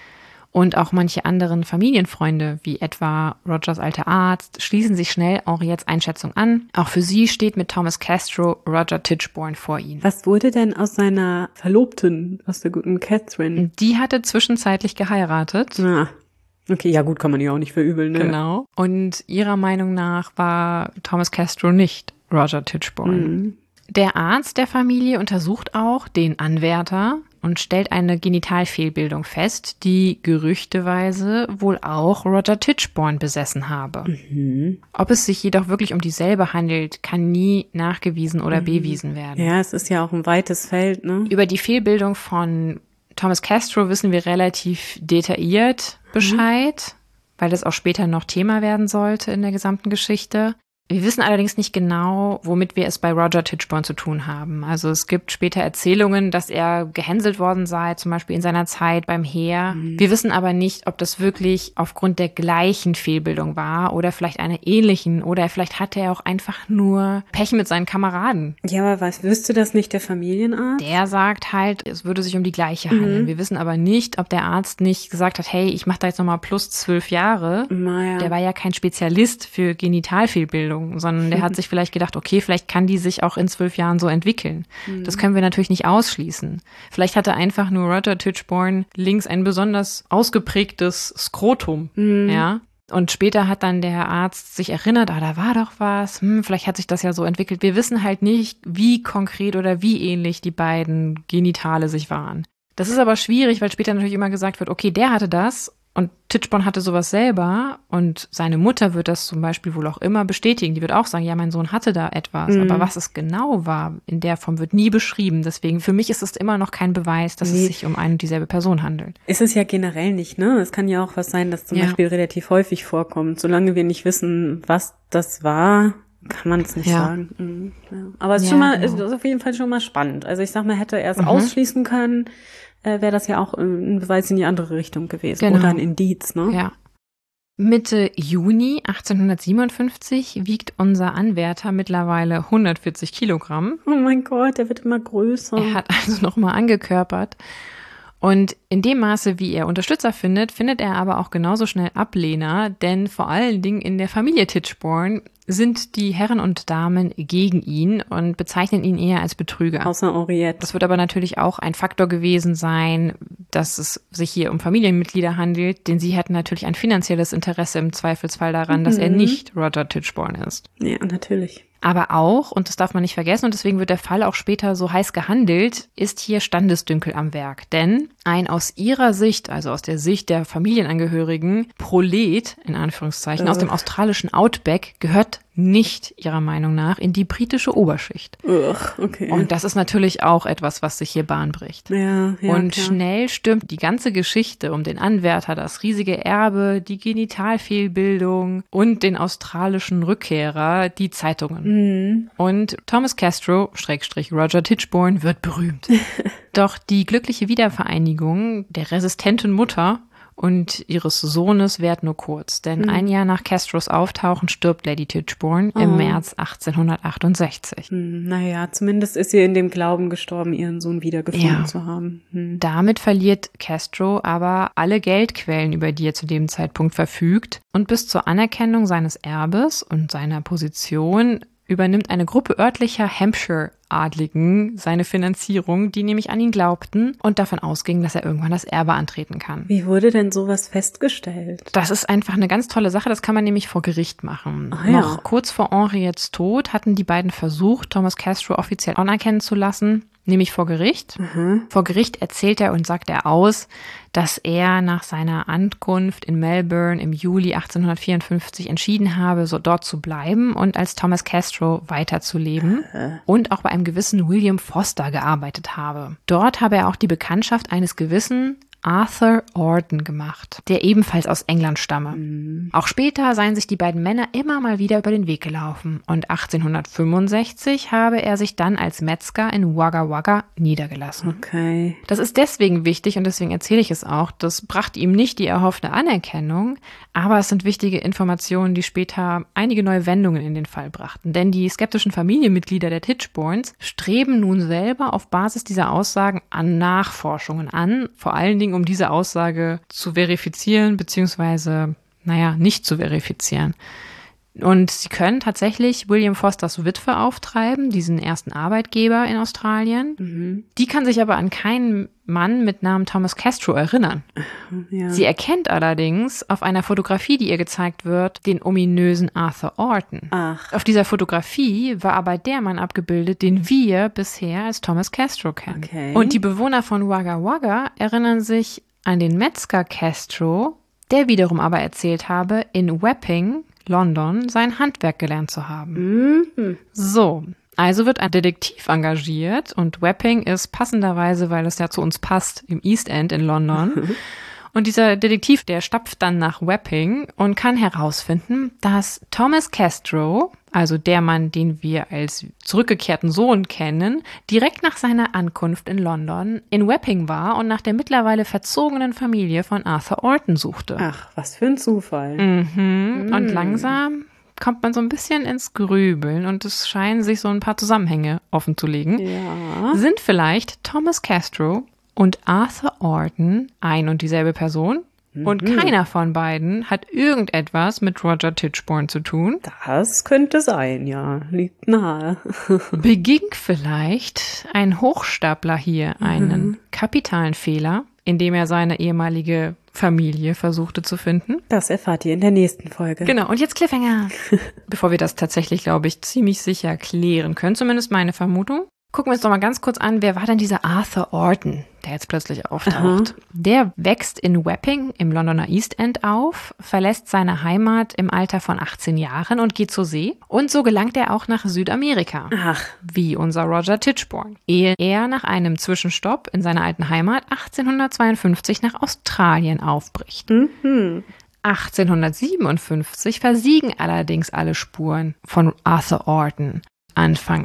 Und auch manche anderen Familienfreunde, wie etwa Rogers alter Arzt, schließen sich schnell Henriettes Einschätzung an. Auch für sie steht mit Thomas Castro Roger Tichborne vor ihnen. Was wurde denn aus seiner Verlobten, aus der guten Catherine? Die hatte zwischenzeitlich geheiratet. Ah, okay, ja gut, kann man ja auch nicht verübeln, ne? Genau. Und ihrer Meinung nach war Thomas Castro nicht Roger Tichborne. Der Arzt der Familie untersucht auch den Anwärter und stellt eine Genitalfehlbildung fest, die gerüchteweise wohl auch Roger Tichborne besessen habe. Ob es sich jedoch wirklich um dieselbe handelt, kann nie nachgewiesen oder bewiesen werden. Ja, es ist ja auch ein weites Feld, ne? Über die Fehlbildung von Thomas Castro wissen wir relativ detailliert Bescheid, weil das auch später noch Thema werden sollte in der gesamten Geschichte. Wir wissen allerdings nicht genau, womit wir es bei Roger Tichborne zu tun haben. Also es gibt später Erzählungen, dass er gehänselt worden sei, zum Beispiel in seiner Zeit beim Heer. Wir wissen aber nicht, ob das wirklich aufgrund der gleichen Fehlbildung war oder vielleicht einer ähnlichen, oder vielleicht hatte er auch einfach nur Pech mit seinen Kameraden. Ja, aber was, wüsste das nicht der Familienarzt? Der sagt halt, es würde sich um die gleiche handeln. Wir wissen aber nicht, ob der Arzt nicht gesagt hat, hey, ich mache da jetzt nochmal plus 12 Jahre. Naja. Der war ja kein Spezialist für Genitalfehlbildung, sondern der hat sich vielleicht gedacht, okay, vielleicht kann die sich auch in 12 Jahren so entwickeln. Das können wir natürlich nicht ausschließen. Vielleicht hatte einfach nur Roger Tichborne links ein besonders ausgeprägtes Skrotum, ja. Und später hat dann der Arzt sich erinnert, da war doch was, vielleicht hat sich das ja so entwickelt. Wir wissen halt nicht, wie konkret oder wie ähnlich die beiden Genitale sich waren. Das ist aber schwierig, weil später natürlich immer gesagt wird, okay, der hatte das und Tichborne hatte sowas selber und seine Mutter wird das zum Beispiel wohl auch immer bestätigen. Die wird auch sagen, ja, mein Sohn hatte da etwas. Aber was es genau war, in der Form wird nie beschrieben. Deswegen, für mich ist es immer noch kein Beweis, dass es sich um eine und dieselbe Person handelt. Ist es ja generell nicht, ne? Es kann ja auch was sein, das zum Beispiel relativ häufig vorkommt. Solange wir nicht wissen, was das war, kann man es nicht sagen. Ja. Aber es ist schon mal, ist auf jeden Fall schon mal spannend. Also ich sag mal, hätte er es ausschließen können, wäre das ja auch ein Beweis in die andere Richtung gewesen. Genau. Oder ein Indiz, ne? Ja. Mitte Juni 1857 wiegt unser Anwärter mittlerweile 140 Kilogramm. Oh mein Gott, der wird immer größer. Er hat also nochmal angekörpert. Und in dem Maße, wie er Unterstützer findet, findet er aber auch genauso schnell Ablehner, denn vor allen Dingen in der Familie Tichborne sind die Herren und Damen gegen ihn und bezeichnen ihn eher als Betrüger. Außer Henriette. Das wird aber natürlich auch ein Faktor gewesen sein, dass es sich hier um Familienmitglieder handelt, denn sie hätten natürlich ein finanzielles Interesse im Zweifelsfall daran, dass er nicht Roger Tichborne ist. Ja, natürlich. Aber auch, und das darf man nicht vergessen, und deswegen wird der Fall auch später so heiß gehandelt, ist hier Standesdünkel am Werk. Denn ein aus ihrer Sicht, also aus der Sicht der Familienangehörigen, Prolet, in Anführungszeichen, aus dem australischen Outback, gehört nicht ihrer Meinung nach in die britische Oberschicht. Okay. Und das ist natürlich auch etwas, was sich hier Bahn bricht. Ja, und klar. Schnell stürmt die ganze Geschichte um den Anwärter, das riesige Erbe, die Genitalfehlbildung und den australischen Rückkehrer, die Zeitungen. Und Thomas Castro, / Roger Tichborne, wird berühmt. Doch die glückliche Wiedervereinigung der resistenten Mutter und ihres Sohnes währt nur kurz, denn ein Jahr nach Castros Auftauchen stirbt Lady Tichborne im März 1868. Naja, zumindest ist sie in dem Glauben gestorben, ihren Sohn wiedergefunden zu haben. Damit verliert Castro aber alle Geldquellen, über die er zu dem Zeitpunkt verfügt, und bis zur Anerkennung seines Erbes und seiner Position übernimmt eine Gruppe örtlicher Hampshire-Adligen seine Finanzierung, die nämlich an ihn glaubten und davon ausgingen, dass er irgendwann das Erbe antreten kann. Wie wurde denn sowas festgestellt? Das ist einfach eine ganz tolle Sache, das kann man nämlich vor Gericht machen. Noch kurz vor Henriettes Tod hatten die beiden versucht, Thomas Castro offiziell anerkennen zu lassen, nämlich vor Gericht. Vor Gericht erzählt er und sagt er aus, dass er nach seiner Ankunft in Melbourne im Juli 1854 entschieden habe, so dort zu bleiben und als Thomas Castro weiterzuleben und auch bei einem gewissen William Foster gearbeitet habe. Dort habe er auch die Bekanntschaft eines gewissen Arthur Orton gemacht, der ebenfalls aus England stamme. Auch später seien sich die beiden Männer immer mal wieder über den Weg gelaufen und 1865 habe er sich dann als Metzger in Wagga Wagga niedergelassen. Okay. Das ist deswegen wichtig und deswegen erzähle ich es auch. Das brachte ihm nicht die erhoffte Anerkennung, aber es sind wichtige Informationen, die später einige neue Wendungen in den Fall brachten. Denn die skeptischen Familienmitglieder der Tichbornes streben nun selber auf Basis dieser Aussagen an Nachforschungen an, vor allen Dingen um diese Aussage zu verifizieren, beziehungsweise, nicht zu verifizieren. Und sie können tatsächlich William Fosters Witwe auftreiben, diesen ersten Arbeitgeber in Australien. Die kann sich aber an keinen Mann mit Namen Thomas Castro erinnern. Ja. Sie erkennt allerdings auf einer Fotografie, die ihr gezeigt wird, den ominösen Arthur Orton. Ach. Auf dieser Fotografie war aber der Mann abgebildet, den wir bisher als Thomas Castro kennen. Okay. Und die Bewohner von Wagga Wagga erinnern sich an den Metzger Castro, der wiederum aber erzählt habe, in Wapping, London, sein Handwerk gelernt zu haben. So, also wird ein Detektiv engagiert und Wapping ist passenderweise, weil es ja zu uns passt, im East End in London. Und dieser Detektiv, der stapft dann nach Wapping und kann herausfinden, dass Thomas Castro, also der Mann, den wir als zurückgekehrten Sohn kennen, direkt nach seiner Ankunft in London in Wapping war und nach der mittlerweile verzogenen Familie von Arthur Orton suchte. Ach, was für ein Zufall. Und langsam kommt man so ein bisschen ins Grübeln und es scheinen sich so ein paar Zusammenhänge offenzulegen. Ja. Sind vielleicht Thomas Castro und Arthur Orton ein und dieselbe Person? Und keiner von beiden hat irgendetwas mit Roger Tichborne zu tun? Das könnte sein, ja. Liegt nahe. Beging vielleicht ein Hochstapler hier einen kapitalen Fehler, indem er seine ehemalige Familie versuchte zu finden? Das erfahrt ihr in der nächsten Folge. Genau, und jetzt Cliffhanger. Bevor wir das tatsächlich, glaube ich, ziemlich sicher klären können, zumindest meine Vermutung, gucken wir uns doch mal ganz kurz an, wer war denn dieser Arthur Orton, der jetzt plötzlich auftaucht? Der wächst in Wapping im Londoner East End auf, verlässt seine Heimat im Alter von 18 Jahren und geht zur See. Und so gelangt er auch nach Südamerika. Ach. Wie unser Roger Tichborne. Ehe er nach einem Zwischenstopp in seiner alten Heimat 1852 nach Australien aufbricht. 1857 versiegen allerdings alle Spuren von Arthur Orton. Anfang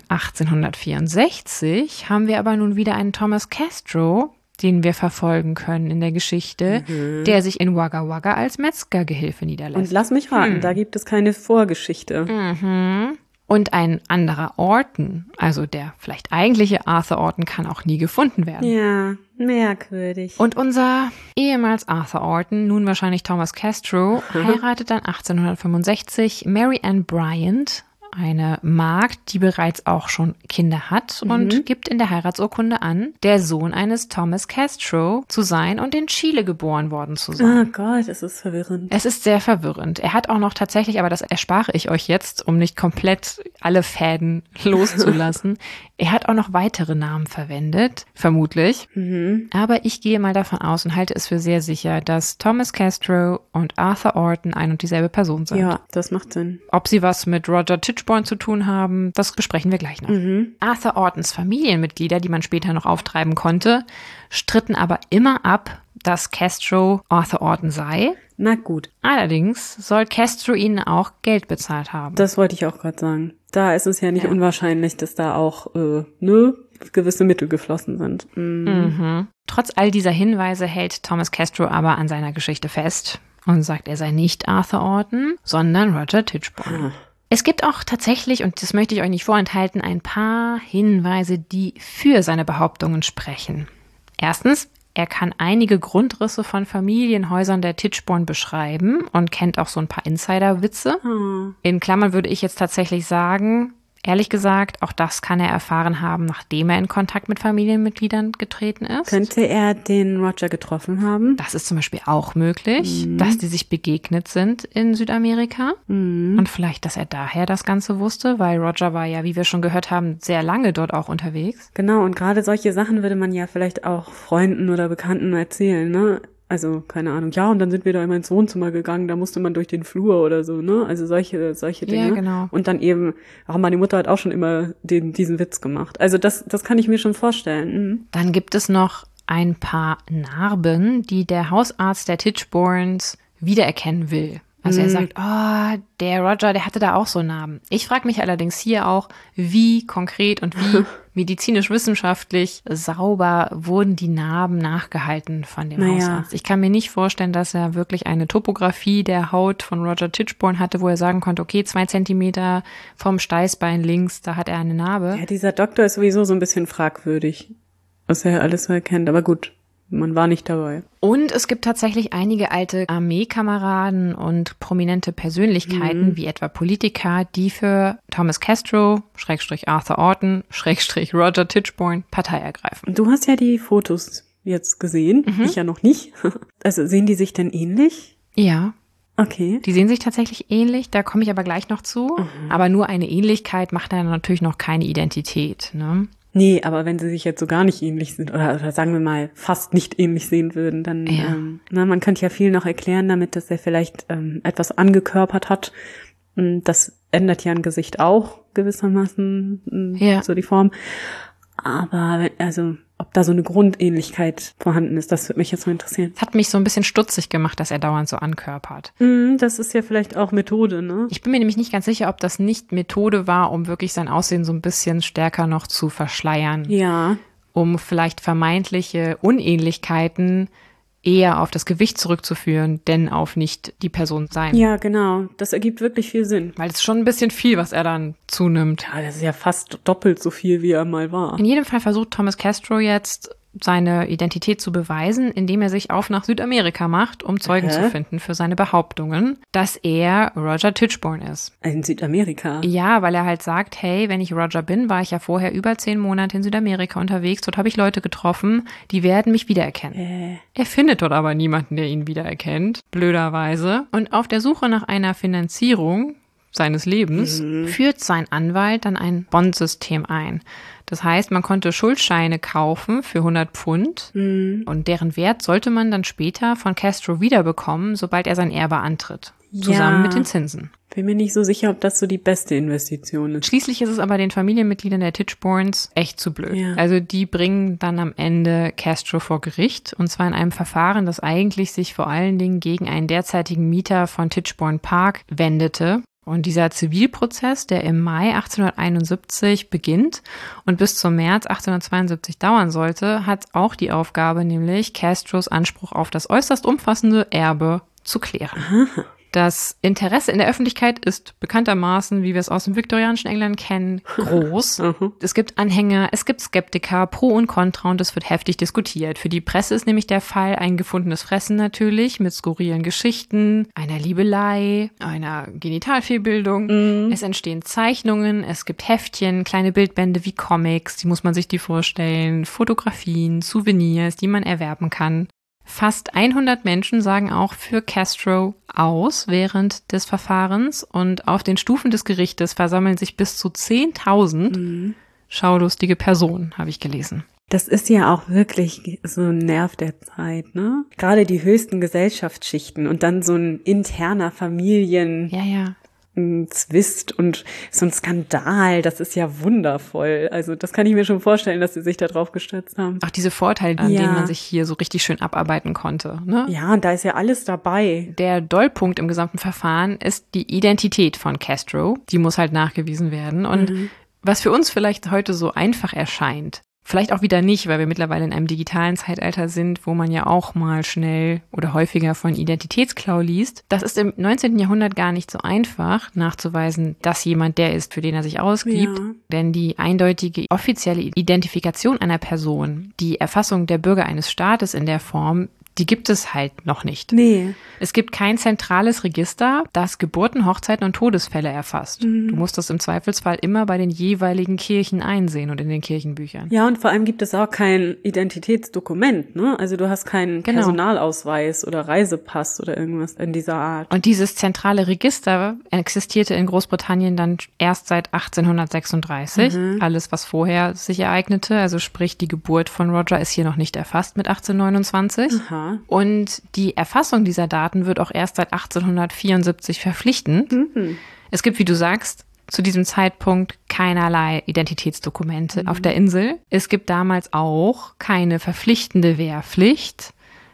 1864 haben wir aber nun wieder einen Thomas Castro, den wir verfolgen können in der Geschichte, der sich in Wagga Wagga als Metzgergehilfe niederlässt. Und lass mich raten, da gibt es keine Vorgeschichte. Und ein anderer Orton, also der vielleicht eigentliche Arthur Orton, kann auch nie gefunden werden. Ja, merkwürdig. Und unser ehemals Arthur Orton, nun wahrscheinlich Thomas Castro, heiratet dann 1865 Mary Ann Bryant, eine Magd, die bereits auch schon Kinder hat und gibt in der Heiratsurkunde an, der Sohn eines Thomas Castro zu sein und in Chile geboren worden zu sein. Oh Gott, es ist verwirrend. Es ist sehr verwirrend. Er hat auch noch tatsächlich, aber das erspare ich euch jetzt, um nicht komplett alle Fäden loszulassen, er hat auch noch weitere Namen verwendet, vermutlich. Aber ich gehe mal davon aus und halte es für sehr sicher, dass Thomas Castro und Arthur Orton ein und dieselbe Person sind. Ja, das macht Sinn. Ob sie was mit Roger Tichborne zu tun haben, das besprechen wir gleich noch. Arthur Ortons Familienmitglieder, die man später noch auftreiben konnte, stritten aber immer ab, dass Castro Arthur Orton sei. Na gut. Allerdings soll Castro ihnen auch Geld bezahlt haben. Das wollte ich auch gerade sagen. Da ist es ja nicht unwahrscheinlich, dass da auch gewisse Mittel geflossen sind. Trotz all dieser Hinweise hält Thomas Castro aber an seiner Geschichte fest und sagt, er sei nicht Arthur Orton, sondern Roger Tichborne. Es gibt auch tatsächlich, und das möchte ich euch nicht vorenthalten, ein paar Hinweise, die für seine Behauptungen sprechen. Erstens, er kann einige Grundrisse von Familienhäusern der Tichborne beschreiben und kennt auch so ein paar Insider-Witze. In Klammern würde ich jetzt tatsächlich sagen, ehrlich gesagt, auch das kann er erfahren haben, nachdem er in Kontakt mit Familienmitgliedern getreten ist. Könnte er den Roger getroffen haben? Das ist zum Beispiel auch möglich, dass die sich begegnet sind in Südamerika. Und vielleicht, dass er daher das Ganze wusste, weil Roger war ja, wie wir schon gehört haben, sehr lange dort auch unterwegs. Genau, und gerade solche Sachen würde man ja vielleicht auch Freunden oder Bekannten erzählen, ne? Also, keine Ahnung, ja, und dann sind wir da immer ins Wohnzimmer gegangen, da musste man durch den Flur oder so, ne? Also solche Dinge. Ja, genau. Und dann eben, auch meine Mutter hat auch schon immer diesen Witz gemacht. Also das kann ich mir schon vorstellen. Dann gibt es noch ein paar Narben, die der Hausarzt der Tichbornes wiedererkennen will. Also er sagt, der Roger, der hatte da auch so Narben. Ich frage mich allerdings hier auch, wie konkret und wie medizinisch-wissenschaftlich sauber wurden die Narben nachgehalten von dem Hausarzt. Ich kann mir nicht vorstellen, dass er wirklich eine Topographie der Haut von Roger Tichborne hatte, wo er sagen konnte, okay, 2 Zentimeter vom Steißbein links, da hat er eine Narbe. Ja, dieser Doktor ist sowieso so ein bisschen fragwürdig, was er alles so erkennt, aber gut. Man war nicht dabei. Und es gibt tatsächlich einige alte Armeekameraden und prominente Persönlichkeiten, wie etwa Politiker, die für Thomas Castro, Arthur Orton, Roger Tichborne Partei ergreifen. Du hast ja die Fotos jetzt gesehen, ich ja noch nicht. Also sehen die sich denn ähnlich? Ja. Okay. Die sehen sich tatsächlich ähnlich, da komme ich aber gleich noch zu. Aber nur eine Ähnlichkeit macht dann natürlich noch keine Identität, ne? Nee, aber wenn sie sich jetzt so gar nicht ähnlich sind oder sagen wir mal fast nicht ähnlich sehen würden, dann, man könnte ja viel noch erklären damit, dass er vielleicht etwas angekörpert hat. Das ändert ja ein Gesicht auch gewissermaßen, so die Form. Aber ob da so eine Grundähnlichkeit vorhanden ist, das würde mich jetzt mal interessieren. Das hat mich so ein bisschen stutzig gemacht, dass er dauernd so ankörpert. Das ist ja vielleicht auch Methode, ne? Ich bin mir nämlich nicht ganz sicher, ob das nicht Methode war, um wirklich sein Aussehen so ein bisschen stärker noch zu verschleiern. Ja. Um vielleicht vermeintliche Unähnlichkeiten eher auf das Gewicht zurückzuführen, denn auf nicht die Person sein. Ja, genau. Das ergibt wirklich viel Sinn. Weil es ist schon ein bisschen viel, was er dann zunimmt. Ja, das ist ja fast doppelt so viel, wie er mal war. In jedem Fall versucht Thomas Castro jetzt, seine Identität zu beweisen, indem er sich auf nach Südamerika macht, um Zeugen zu finden für seine Behauptungen, dass er Roger Tichborne ist. In Südamerika? Ja, weil er halt sagt, hey, wenn ich Roger bin, war ich ja vorher über 10 Monate in Südamerika unterwegs, dort habe ich Leute getroffen, die werden mich wiedererkennen. Er findet dort aber niemanden, der ihn wiedererkennt, blöderweise. Und auf der Suche nach einer Finanzierung seines Lebens führt sein Anwalt dann ein Bondsystem ein. Das heißt, man konnte Schuldscheine kaufen für 100 Pfund und deren Wert sollte man dann später von Castro wiederbekommen, sobald er sein Erbe antritt, zusammen mit den Zinsen. Bin mir nicht so sicher, ob das so die beste Investition ist. Schließlich ist es aber den Familienmitgliedern der Tichbornes echt zu blöd. Ja. Also die bringen dann am Ende Castro vor Gericht und zwar in einem Verfahren, das eigentlich sich vor allen Dingen gegen einen derzeitigen Mieter von Tichborne Park wendete. Und dieser Zivilprozess, der im Mai 1871 beginnt und bis zum März 1872 dauern sollte, hat auch die Aufgabe, nämlich Castros Anspruch auf das äußerst umfassende Erbe zu klären. Das Interesse in der Öffentlichkeit ist bekanntermaßen, wie wir es aus dem viktorianischen England kennen, groß. Es gibt Anhänger, es gibt Skeptiker, Pro und Contra und es wird heftig diskutiert. Für die Presse ist nämlich der Fall ein gefundenes Fressen natürlich mit skurrilen Geschichten, einer Liebelei, einer Genitalfehlbildung. Es entstehen Zeichnungen, es gibt Heftchen, kleine Bildbände wie Comics, die muss man sich die vorstellen, Fotografien, Souvenirs, die man erwerben kann. Fast 100 Menschen sagen auch für Castro aus während des Verfahrens und auf den Stufen des Gerichtes versammeln sich bis zu 10.000 schaulustige Personen, habe ich gelesen. Das ist ja auch wirklich so ein Nerv der Zeit, ne? Gerade die höchsten Gesellschaftsschichten und dann so ein interner Zwist und so ein Skandal, das ist ja wundervoll. Also das kann ich mir schon vorstellen, dass sie sich da drauf gestürzt haben. Auch diese Vorteile, an denen man sich hier so richtig schön abarbeiten konnte, ne? Ja, und da ist ja alles dabei. Der Dollpunkt im gesamten Verfahren ist die Identität von Castro. Die muss halt nachgewiesen werden. Und was für uns vielleicht heute so einfach erscheint, vielleicht auch wieder nicht, weil wir mittlerweile in einem digitalen Zeitalter sind, wo man ja auch mal schnell oder häufiger von Identitätsklau liest. Das ist im 19. Jahrhundert gar nicht so einfach nachzuweisen, dass jemand der ist, für den er sich ausgibt. Ja. Denn die eindeutige offizielle Identifikation einer Person, die Erfassung der Bürger eines Staates in der Form, die gibt es halt noch nicht. Nee. Es gibt kein zentrales Register, das Geburten, Hochzeiten und Todesfälle erfasst. Du musst das im Zweifelsfall immer bei den jeweiligen Kirchen einsehen und in den Kirchenbüchern. Ja, und vor allem gibt es auch kein Identitätsdokument, ne? Also du hast keinen Personalausweis oder Reisepass oder irgendwas in dieser Art. Und dieses zentrale Register existierte in Großbritannien dann erst seit 1836. Alles, was vorher sich ereignete, also sprich die Geburt von Roger, ist hier noch nicht erfasst mit 1829. Aha. Und die Erfassung dieser Daten wird auch erst seit 1874 verpflichtend. Es gibt, wie du sagst, zu diesem Zeitpunkt keinerlei Identitätsdokumente auf der Insel. Es gibt damals auch keine verpflichtende Wehrpflicht,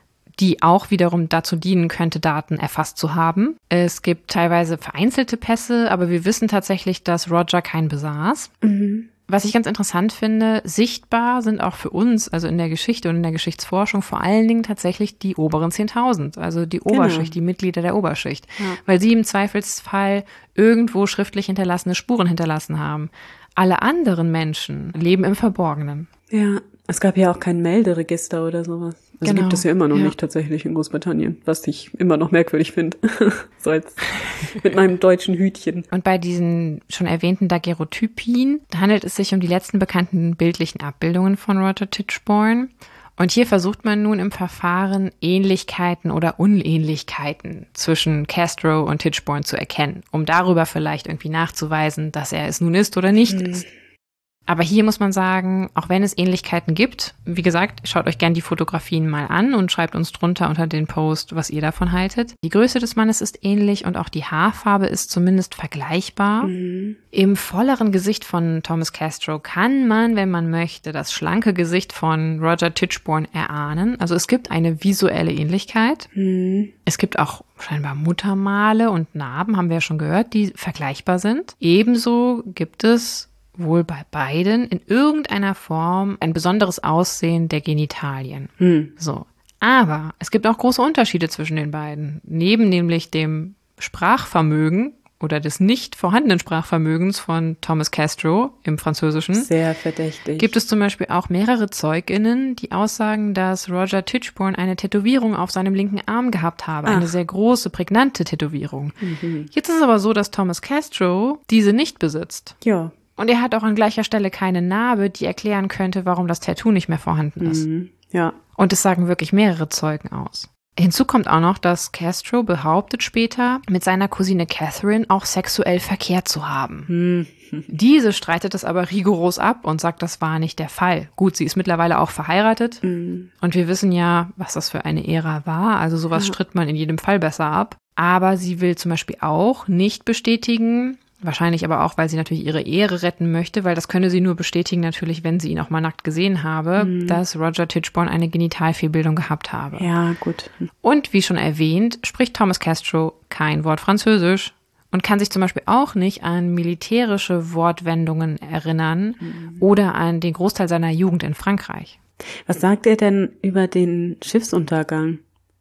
die auch wiederum dazu dienen könnte, Daten erfasst zu haben. Es gibt teilweise vereinzelte Pässe, aber wir wissen tatsächlich, dass Roger keinen besaß. Was ich ganz interessant finde, sichtbar sind auch für uns, also in der Geschichte und in der Geschichtsforschung, vor allen Dingen tatsächlich die oberen 10.000, also die Oberschicht, die Mitglieder der Oberschicht, weil sie im Zweifelsfall irgendwo schriftlich hinterlassene Spuren hinterlassen haben. Alle anderen Menschen leben im Verborgenen. Ja, es gab ja auch kein Melderegister oder sowas. Also gibt es ja immer noch nicht tatsächlich in Großbritannien, was ich immer noch merkwürdig finde. So als mit meinem deutschen Hütchen. Und bei diesen schon erwähnten Daguerreotypien handelt es sich um die letzten bekannten bildlichen Abbildungen von Roger Tichborne. Und hier versucht man nun im Verfahren Ähnlichkeiten oder Unähnlichkeiten zwischen Castro und Tichborne zu erkennen, um darüber vielleicht irgendwie nachzuweisen, dass er es nun ist oder nicht ist. Aber hier muss man sagen, auch wenn es Ähnlichkeiten gibt, wie gesagt, schaut euch gern die Fotografien mal an und schreibt uns drunter unter den Post, was ihr davon haltet. Die Größe des Mannes ist ähnlich und auch die Haarfarbe ist zumindest vergleichbar. Im volleren Gesicht von Thomas Castro kann man, wenn man möchte, das schlanke Gesicht von Roger Tichborne erahnen. Also es gibt eine visuelle Ähnlichkeit. Es gibt auch scheinbar Muttermale und Narben, haben wir ja schon gehört, die vergleichbar sind. Ebenso gibt es wohl bei beiden in irgendeiner Form ein besonderes Aussehen der Genitalien. So. Aber es gibt auch große Unterschiede zwischen den beiden. Neben nämlich dem Sprachvermögen oder des nicht vorhandenen Sprachvermögens von Thomas Castro im Französischen. Sehr verdächtig. Gibt es zum Beispiel auch mehrere ZeugInnen, die aussagen, dass Roger Tichborne eine Tätowierung auf seinem linken Arm gehabt habe. Eine sehr große, prägnante Tätowierung. Jetzt ist es aber so, dass Thomas Castro diese nicht besitzt. Ja. Und er hat auch an gleicher Stelle keine Narbe, die erklären könnte, warum das Tattoo nicht mehr vorhanden ist. Ja. Und es sagen wirklich mehrere Zeugen aus. Hinzu kommt auch noch, dass Castro behauptet später, mit seiner Cousine Catherine auch sexuell verkehrt zu haben. Diese streitet es aber rigoros ab und sagt, das war nicht der Fall. Gut, sie ist mittlerweile auch verheiratet und wir wissen ja, was das für eine Ära war. Also sowas stritt man in jedem Fall besser ab. Aber sie will zum Beispiel auch nicht bestätigen, wahrscheinlich aber auch, weil sie natürlich ihre Ehre retten möchte, weil das könne sie nur bestätigen natürlich, wenn sie ihn auch mal nackt gesehen habe, dass Roger Tichborne eine Genitalfehlbildung gehabt habe. Ja, gut. Und wie schon erwähnt, spricht Thomas Castro kein Wort Französisch und kann sich zum Beispiel auch nicht an militärische Wortwendungen erinnern oder an den Großteil seiner Jugend in Frankreich. Was sagt er denn über den Schiffsuntergang?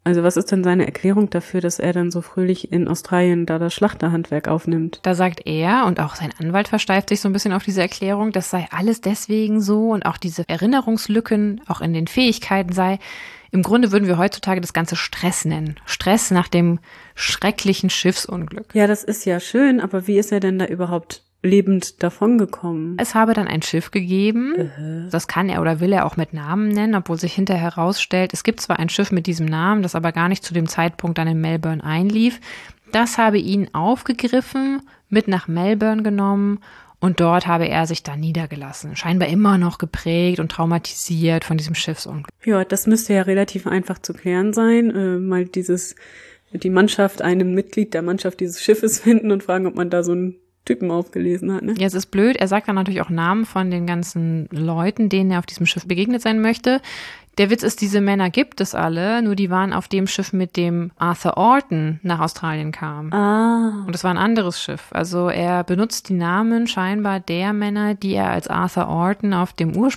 Also was ist denn seine Erklärung dafür, dass er dann so fröhlich in Australien da das Schlachterhandwerk aufnimmt? Da sagt er, und auch sein Anwalt versteift sich so ein bisschen auf diese Erklärung, das sei alles deswegen so und auch diese Erinnerungslücken auch in den Fähigkeiten sei. Im Grunde würden wir heutzutage das Ganze Stress nennen. Stress nach dem schrecklichen Schiffsunglück. Ja, das ist ja schön, aber wie ist er denn da überhaupt lebend davongekommen? Es habe dann ein Schiff gegeben, das kann er oder will er auch mit Namen nennen, obwohl sich hinterher herausstellt, es gibt zwar ein Schiff mit diesem Namen, das aber gar nicht zu dem Zeitpunkt dann in Melbourne einlief. Das habe ihn aufgegriffen, mit nach Melbourne genommen und dort habe er sich dann niedergelassen. Scheinbar immer noch geprägt und traumatisiert von diesem Schiffsunglück. Ja, das müsste ja relativ einfach zu klären sein. Mal die Mannschaft, einem Mitglied der Mannschaft dieses Schiffes finden und fragen, ob man da so einen Typen aufgelesen hat, ne? Ja, es ist blöd. Er sagt dann natürlich auch Namen von den ganzen Leuten, denen er auf diesem Schiff begegnet sein möchte. Der Witz ist, diese Männer gibt es alle, nur die waren auf dem Schiff, mit dem Arthur Orton nach Australien kam. Ah. Und es war ein anderes Schiff. Also er benutzt die Namen scheinbar der Männer, die er als Arthur Orton auf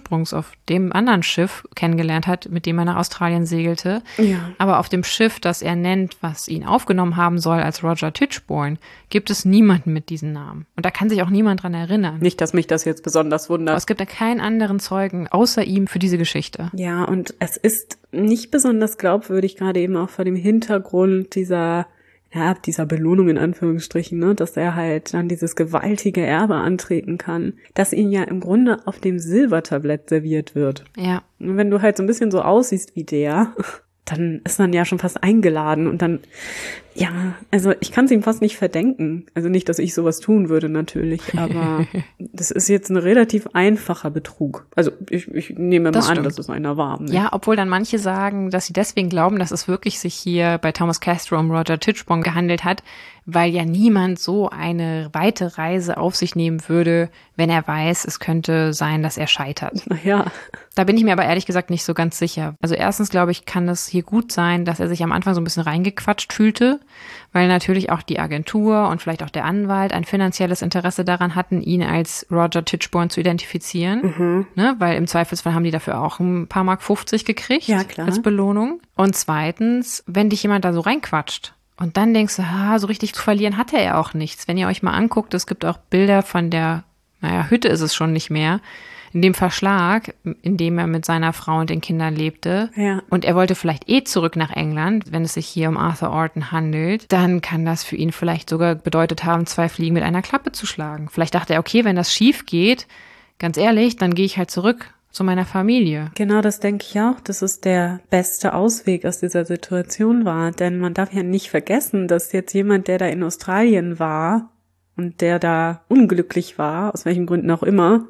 dem anderen Schiff kennengelernt hat, mit dem er nach Australien segelte. Ja. Aber auf dem Schiff, das er nennt, was ihn aufgenommen haben soll als Roger Tichborne, gibt es niemanden mit diesen Namen. Und da kann sich auch niemand dran erinnern. Nicht, dass mich das jetzt besonders wundert. Aber es gibt ja keinen anderen Zeugen außer ihm für diese Geschichte. Ja, und es ist nicht besonders glaubwürdig, gerade eben auch vor dem Hintergrund dieser Belohnung in Anführungsstrichen, ne, dass er halt dann dieses gewaltige Erbe antreten kann, das ihn ja im Grunde auf dem Silbertablett serviert wird. Ja. Und wenn du halt so ein bisschen so aussiehst wie der, dann ist man ja schon fast eingeladen und dann, ja, also ich kann es ihm fast nicht verdenken. Also nicht, dass ich sowas tun würde natürlich, aber das ist jetzt ein relativ einfacher Betrug. Also ich nehme mal an, dass es einer war. Ne? Ja, obwohl dann manche sagen, dass sie deswegen glauben, dass es wirklich sich hier bei Thomas Castro um Roger Tichborne gehandelt hat, weil ja niemand so eine weite Reise auf sich nehmen würde, wenn er weiß, es könnte sein, dass er scheitert. Ja. Da bin ich mir aber ehrlich gesagt nicht so ganz sicher. Also erstens, glaube ich, kann es hier gut sein, dass er sich am Anfang so ein bisschen reingequatscht fühlte, weil natürlich auch die Agentur und vielleicht auch der Anwalt ein finanzielles Interesse daran hatten, ihn als Roger Tichborne zu identifizieren. Ne? Weil im Zweifelsfall haben die dafür auch ein paar Mark 50 gekriegt, ja, klar, als Belohnung. Und zweitens, wenn dich jemand da so reinquatscht, und dann denkst du, so richtig zu verlieren hatte er auch nichts. Wenn ihr euch mal anguckt, es gibt auch Bilder von der, Hütte ist es schon nicht mehr, in dem Verschlag, in dem er mit seiner Frau und den Kindern lebte. Ja. Und er wollte vielleicht zurück nach England, wenn es sich hier um Arthur Orton handelt. Dann kann das für ihn vielleicht sogar bedeutet haben, 2 Fliegen mit einer Klappe zu schlagen. Vielleicht dachte er, okay, wenn das schief geht, ganz ehrlich, dann gehe ich halt zurück zu meiner Familie. Genau, das denke ich auch, dass es der beste Ausweg aus dieser Situation war. Denn man darf ja nicht vergessen, dass jetzt jemand, der da in Australien war und der da unglücklich war, aus welchen Gründen auch immer,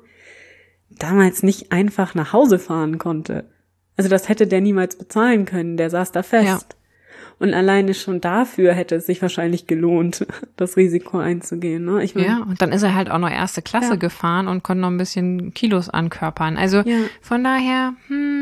damals nicht einfach nach Hause fahren konnte. Also das hätte der niemals bezahlen können, der saß da fest. Ja. Und alleine schon dafür hätte es sich wahrscheinlich gelohnt, das Risiko einzugehen. Ne? Ich mein, ja, und dann ist er halt auch noch erste Klasse gefahren und konnte noch ein bisschen Kilos ankörpern. Also von daher,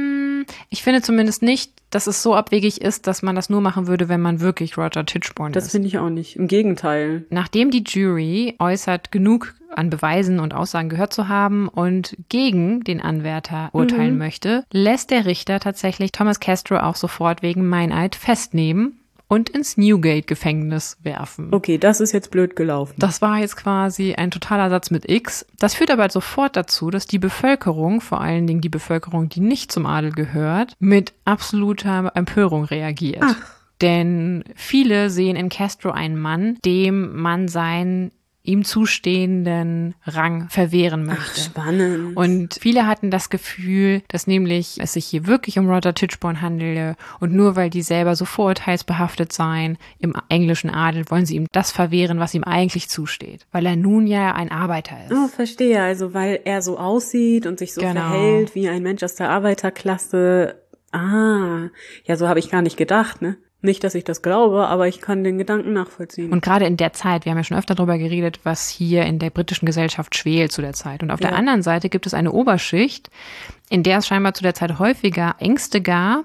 ich finde zumindest nicht, dass es so abwegig ist, dass man das nur machen würde, wenn man wirklich Roger Tichborne ist. Das finde ich auch nicht. Im Gegenteil. Nachdem die Jury äußert, genug an Beweisen und Aussagen gehört zu haben und gegen den Anwärter urteilen möchte, lässt der Richter tatsächlich Thomas Castro auch sofort wegen Meineid festnehmen und ins Newgate-Gefängnis werfen. Okay, das ist jetzt blöd gelaufen. Das war jetzt quasi ein totaler Satz mit X. Das führt aber sofort dazu, dass die Bevölkerung, vor allen Dingen die Bevölkerung, die nicht zum Adel gehört, mit absoluter Empörung reagiert. Ach. Denn viele sehen in Castro einen Mann, dem man seinen ihm zustehenden Rang verwehren möchte. Ach, spannend. Und viele hatten das Gefühl, dass nämlich es sich hier wirklich um Roger Tichborne handele und nur weil die selber so vorurteilsbehaftet seien im englischen Adel, wollen sie ihm das verwehren, was ihm eigentlich zusteht. Weil er nun ja ein Arbeiter ist. Oh, verstehe. Also weil er so aussieht und sich so verhält wie ein Mensch aus der Arbeiterklasse. Ah, ja, so habe ich gar nicht gedacht, ne? Nicht, dass ich das glaube, aber ich kann den Gedanken nachvollziehen. Und gerade in der Zeit, wir haben ja schon öfter darüber geredet, was hier in der britischen Gesellschaft schwelt zu der Zeit. Und auf der anderen Seite gibt es eine Oberschicht, in der es scheinbar zu der Zeit häufiger Ängste gab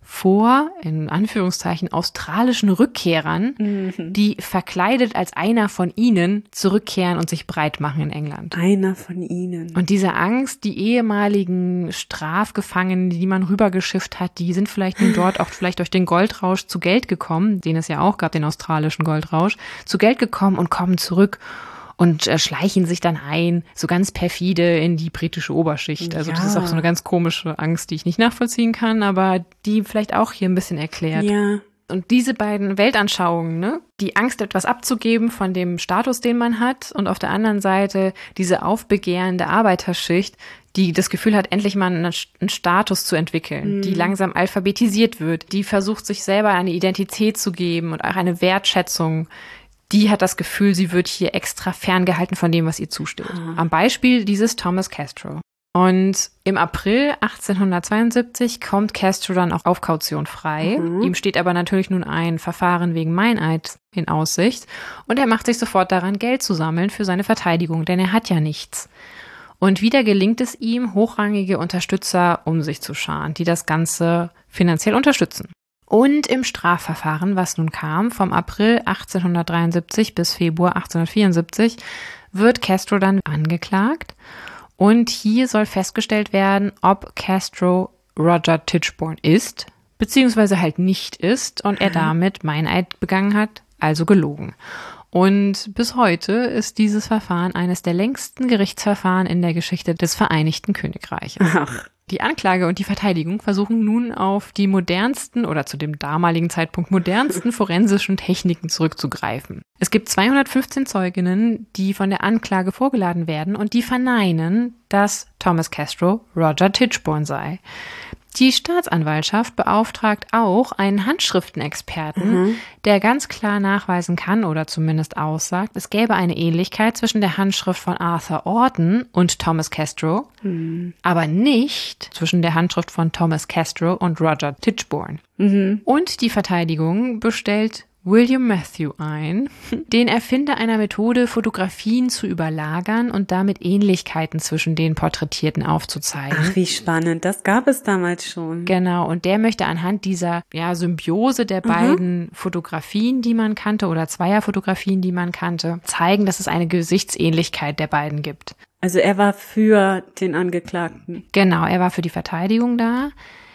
vor, in Anführungszeichen, australischen Rückkehrern, die verkleidet als einer von ihnen zurückkehren und sich breit machen in England. Einer von ihnen. Und diese Angst, die ehemaligen Strafgefangenen, die man rübergeschifft hat, die sind vielleicht nun dort auch vielleicht durch den Goldrausch zu Geld gekommen, den es ja auch gab, den australischen Goldrausch, zu Geld gekommen und kommen zurück und schleichen sich dann ein, so ganz perfide in die britische Oberschicht. Also das ist auch so eine ganz komische Angst, die ich nicht nachvollziehen kann, aber die vielleicht auch hier ein bisschen erklärt. Ja. Und diese beiden Weltanschauungen, ne, die Angst, etwas abzugeben von dem Status, den man hat, und auf der anderen Seite diese aufbegehrende Arbeiterschicht, die das Gefühl hat, endlich mal einen Status zu entwickeln, die langsam alphabetisiert wird, die versucht, sich selber eine Identität zu geben und auch eine Wertschätzung. Die hat das Gefühl, sie wird hier extra ferngehalten von dem, was ihr zusteht. Am Beispiel dieses Thomas Castro. Und im April 1872 kommt Castro dann auch auf Kaution frei. Ihm steht aber natürlich nun ein Verfahren wegen Meineid in Aussicht. Und er macht sich sofort daran, Geld zu sammeln für seine Verteidigung, denn er hat ja nichts. Und wieder gelingt es ihm, hochrangige Unterstützer um sich zu scharen, die das Ganze finanziell unterstützen. Und im Strafverfahren, was nun kam, vom April 1873 bis Februar 1874, wird Castro dann angeklagt. Und hier soll festgestellt werden, ob Castro Roger Tichborne ist, beziehungsweise halt nicht ist und er damit Meineid begangen hat, also gelogen. Und bis heute ist dieses Verfahren eines der längsten Gerichtsverfahren in der Geschichte des Vereinigten Königreiches. Ach. Die Anklage und die Verteidigung versuchen nun auf die modernsten oder zu dem damaligen Zeitpunkt modernsten forensischen Techniken zurückzugreifen. Es gibt 215 Zeuginnen, die von der Anklage vorgeladen werden und die verneinen, dass Thomas Castro Roger Tichborne sei. Die Staatsanwaltschaft beauftragt auch einen Handschriftenexperten, der ganz klar nachweisen kann oder zumindest aussagt, es gäbe eine Ähnlichkeit zwischen der Handschrift von Arthur Orton und Thomas Castro, aber nicht zwischen der Handschrift von Thomas Castro und Roger Tichborne. Und die Verteidigung bestellt William Matthew ein, den Erfinder einer Methode, Fotografien zu überlagern und damit Ähnlichkeiten zwischen den Porträtierten aufzuzeigen. Ach, wie spannend. Das gab es damals schon. Genau. Und der möchte anhand dieser Symbiose der beiden Fotografien, die man kannte, oder zweier Fotografien, die man kannte, zeigen, dass es eine Gesichtsähnlichkeit der beiden gibt. Also er war für den Angeklagten. Genau, er war für die Verteidigung da.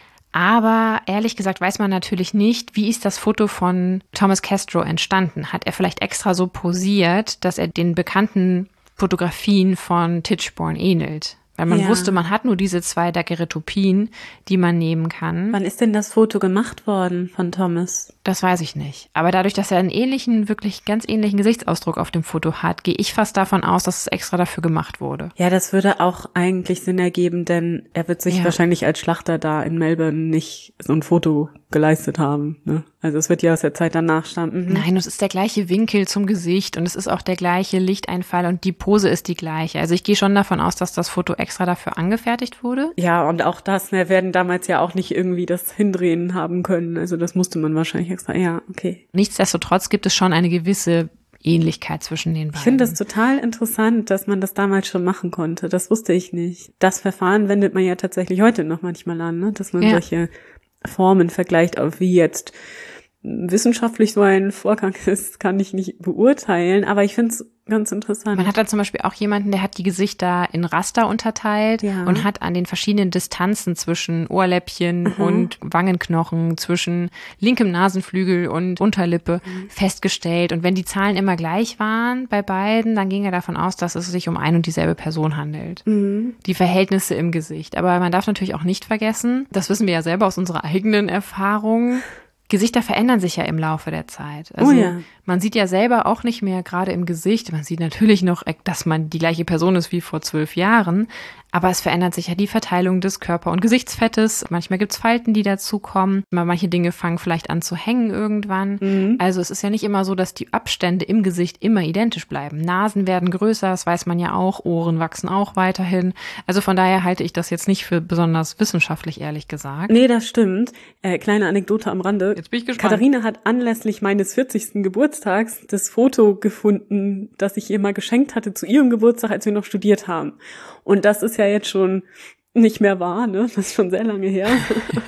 Aber ehrlich gesagt weiß man natürlich nicht, wie ist das Foto von Thomas Castro entstanden? Hat er vielleicht extra so posiert, dass er den bekannten Fotografien von Tichborne ähnelt? Weil man wusste, man hat nur diese zwei Daguerreotypien, die man nehmen kann. Wann ist denn das Foto gemacht worden von Thomas? Das weiß ich nicht. Aber dadurch, dass er einen ähnlichen, wirklich ganz ähnlichen Gesichtsausdruck auf dem Foto hat, gehe ich fast davon aus, dass es extra dafür gemacht wurde. Ja, das würde auch eigentlich Sinn ergeben, denn er wird sich wahrscheinlich als Schlachter da in Melbourne nicht so ein Foto geleistet haben, ne? Also es wird ja aus der Zeit danach stammen. Nein, es ist der gleiche Winkel zum Gesicht und es ist auch der gleiche Lichteinfall und die Pose ist die gleiche. Also ich gehe schon davon aus, dass das Foto extra dafür angefertigt wurde. Ja, und auch das, wir werden damals ja auch nicht irgendwie das Hindrehen haben können. Also das musste man wahrscheinlich extra, ja, okay. Nichtsdestotrotz gibt es schon eine gewisse Ähnlichkeit zwischen den beiden. Ich finde das total interessant, dass man das damals schon machen konnte. Das wusste ich nicht. Das Verfahren wendet man ja tatsächlich heute noch manchmal an, ne? Dass man solche Formen vergleicht, auch wie jetzt wissenschaftlich so ein Vorgang ist, kann ich nicht beurteilen, aber ich finde es ganz interessant. Man hat da zum Beispiel auch jemanden, der hat die Gesichter in Raster unterteilt und hat an den verschiedenen Distanzen zwischen Ohrläppchen und Wangenknochen, zwischen linkem Nasenflügel und Unterlippe festgestellt. Und wenn die Zahlen immer gleich waren bei beiden, dann ging er davon aus, dass es sich um ein und dieselbe Person handelt. Die Verhältnisse im Gesicht. Aber man darf natürlich auch nicht vergessen, das wissen wir ja selber aus unserer eigenen Erfahrung, Gesichter verändern sich ja im Laufe der Zeit. Also man sieht ja selber auch nicht mehr gerade im Gesicht. Man sieht natürlich noch, dass man die gleiche Person ist wie vor 12 Jahren. Aber es verändert sich ja die Verteilung des Körper- und Gesichtsfettes. Manchmal gibt's Falten, die dazukommen. Manche Dinge fangen vielleicht an zu hängen irgendwann. Also es ist ja nicht immer so, dass die Abstände im Gesicht immer identisch bleiben. Nasen werden größer, das weiß man ja auch. Ohren wachsen auch weiterhin. Also von daher halte ich das jetzt nicht für besonders wissenschaftlich, ehrlich gesagt. Nee, das stimmt. Kleine Anekdote am Rande. Jetzt bin ich gespannt. Katharina hat anlässlich meines 40. Geburtstags das Foto gefunden, das ich ihr mal geschenkt hatte zu ihrem Geburtstag, als wir noch studiert haben. Und das ist ja jetzt schon nicht mehr wahr, ne? Das ist schon sehr lange her.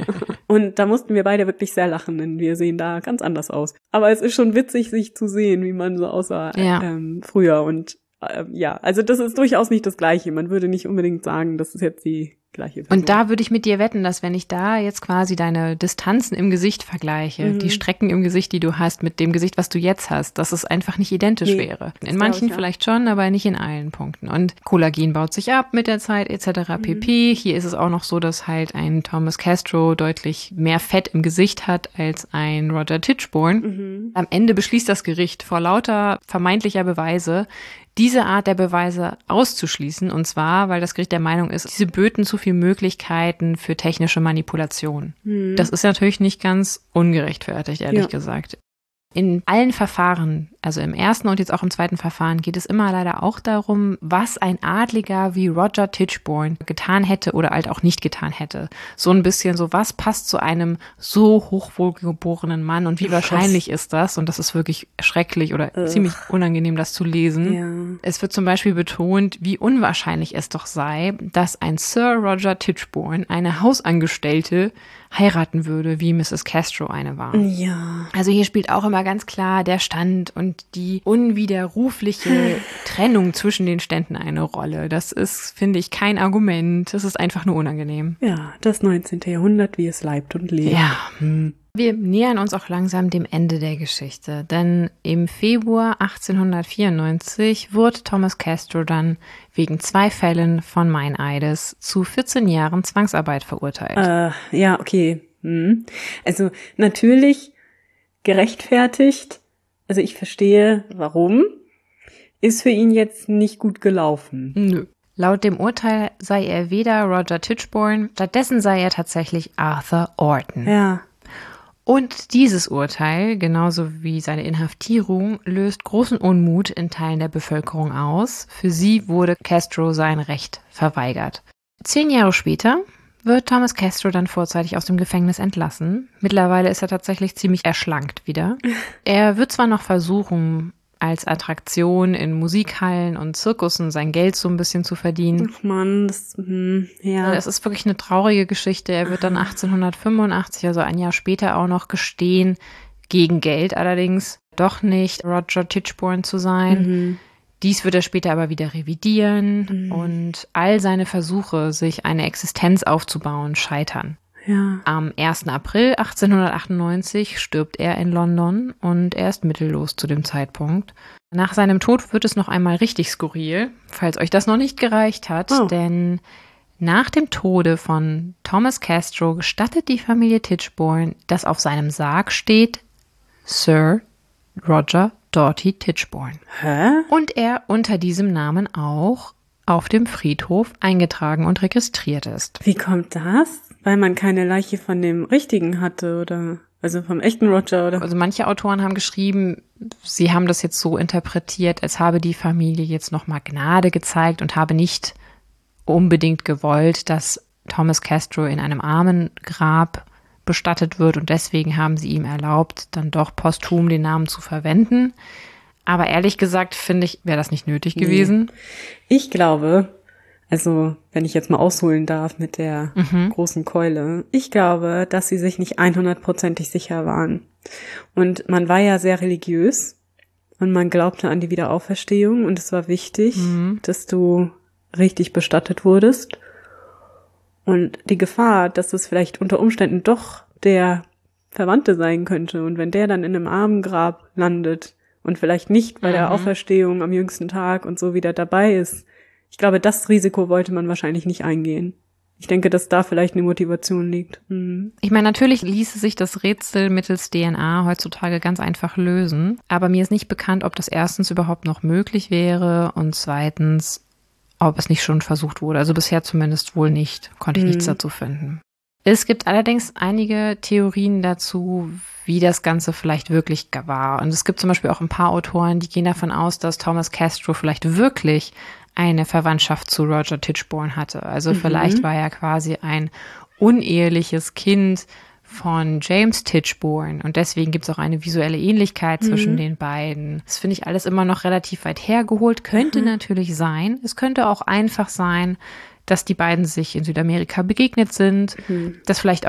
Und da mussten wir beide wirklich sehr lachen, denn wir sehen da ganz anders aus. Aber es ist schon witzig, sich zu sehen, wie man so aussah früher. Und also das ist durchaus nicht das Gleiche. Man würde nicht unbedingt sagen, das ist jetzt die gleiche Person. Und da würde ich mit dir wetten, dass wenn ich da jetzt quasi deine Distanzen im Gesicht vergleiche, die Strecken im Gesicht, die du hast, mit dem Gesicht, was du jetzt hast, dass es einfach nicht identisch wäre. In manchen vielleicht schon, aber nicht in allen Punkten. Und Kollagen baut sich ab mit der Zeit etc. pp. Hier ist es auch noch so, dass halt ein Thomas Castro deutlich mehr Fett im Gesicht hat als ein Roger Tichborne. Am Ende beschließt das Gericht vor lauter vermeintlicher Beweise, diese Art der Beweise auszuschließen, und zwar, weil das Gericht der Meinung ist, diese böten zu viel Möglichkeiten für technische Manipulation. Das ist natürlich nicht ganz ungerechtfertigt, ehrlich gesagt. In allen Verfahren, also im ersten und jetzt auch im zweiten Verfahren, geht es immer leider auch darum, was ein Adliger wie Roger Tichborne getan hätte oder halt auch nicht getan hätte. So ein bisschen so, was passt zu einem so hochwohlgeborenen Mann und wie wahrscheinlich ist das? Und das ist wirklich schrecklich oder ziemlich unangenehm, das zu lesen. Ja. Es wird zum Beispiel betont, wie unwahrscheinlich es doch sei, dass ein Sir Roger Tichborne eine Hausangestellte heiraten würde, wie Mrs. Castro eine war. Ja. Also hier spielt auch immer ganz klar der Stand und die unwiderrufliche Trennung zwischen den Ständen eine Rolle. Das ist, finde ich, kein Argument. Das ist einfach nur unangenehm. Ja, das 19. Jahrhundert, wie es leibt und lebt. Ja. Wir nähern uns auch langsam dem Ende der Geschichte, denn im Februar 1894 wurde Thomas Castro dann wegen 2 Fällen von Meineides zu 14 Jahren Zwangsarbeit verurteilt. Ja, okay. Also natürlich gerechtfertigt, also ich verstehe, warum, ist für ihn jetzt nicht gut gelaufen. Nö. Laut dem Urteil sei er weder Roger Tichborne, stattdessen sei er tatsächlich Arthur Orton. Ja. Und dieses Urteil, genauso wie seine Inhaftierung, löst großen Unmut in Teilen der Bevölkerung aus. Für sie wurde Castro sein Recht verweigert. 10 Jahre später wird Thomas Castro dann vorzeitig aus dem Gefängnis entlassen. Mittlerweile ist er tatsächlich ziemlich erschlankt wieder. Er wird zwar noch versuchen, als Attraktion in Musikhallen und Zirkussen sein Geld so ein bisschen zu verdienen. Ach Mann, ja. Es ist wirklich eine traurige Geschichte. Er wird dann 1885, also ein Jahr später, auch noch gestehen, gegen Geld allerdings, doch nicht Roger Tichborne zu sein. Dies wird er später aber wieder revidieren und all seine Versuche, sich eine Existenz aufzubauen, scheitern. Ja. Am 1. April 1898 stirbt er in London und er ist mittellos zu dem Zeitpunkt. Nach seinem Tod wird es noch einmal richtig skurril, falls euch das noch nicht gereicht hat, denn nach dem Tode von Thomas Castro gestattet die Familie Tichborne, dass auf seinem Sarg steht Sir Roger Doughty Tichborne. Hä? Und er unter diesem Namen auch auf dem Friedhof eingetragen und registriert ist. Wie kommt das? Weil man keine Leiche von dem Richtigen hatte, oder? Also vom echten Roger, oder? Also manche Autoren haben geschrieben, sie haben das jetzt so interpretiert, als habe die Familie jetzt nochmal Gnade gezeigt und habe nicht unbedingt gewollt, dass Thomas Castro in einem Armengrab bestattet wird und deswegen haben sie ihm erlaubt, dann doch posthum den Namen zu verwenden. Aber ehrlich gesagt, finde ich, wäre das nicht nötig gewesen. Ich glaube, also wenn ich jetzt mal ausholen darf mit der großen Keule, ich glaube, dass sie sich nicht 100%ig sicher waren. Und man war ja sehr religiös und man glaubte an die Wiederauferstehung und es war wichtig, dass du richtig bestattet wurdest. Und die Gefahr, dass es vielleicht unter Umständen doch der Verwandte sein könnte und wenn der dann in einem Armengrab landet und vielleicht nicht bei der Auferstehung am jüngsten Tag und so wieder dabei ist, ich glaube, das Risiko wollte man wahrscheinlich nicht eingehen. Ich denke, dass da vielleicht eine Motivation liegt. Ich meine, natürlich ließe sich das Rätsel mittels DNA heutzutage ganz einfach lösen, aber mir ist nicht bekannt, ob das erstens überhaupt noch möglich wäre und zweitens, ob es nicht schon versucht wurde. Also bisher zumindest wohl nicht, konnte ich nichts dazu finden. Es gibt allerdings einige Theorien dazu, wie das Ganze vielleicht wirklich war. Und es gibt zum Beispiel auch ein paar Autoren, die gehen davon aus, dass Thomas Castro vielleicht wirklich eine Verwandtschaft zu Roger Tichborne hatte. Also vielleicht war er quasi ein uneheliches Kind von James Tichborne und deswegen gibt es auch eine visuelle Ähnlichkeit zwischen den beiden. Das finde ich alles immer noch relativ weit hergeholt. Könnte natürlich sein. Es könnte auch einfach sein, dass die beiden sich in Südamerika begegnet sind, dass vielleicht auch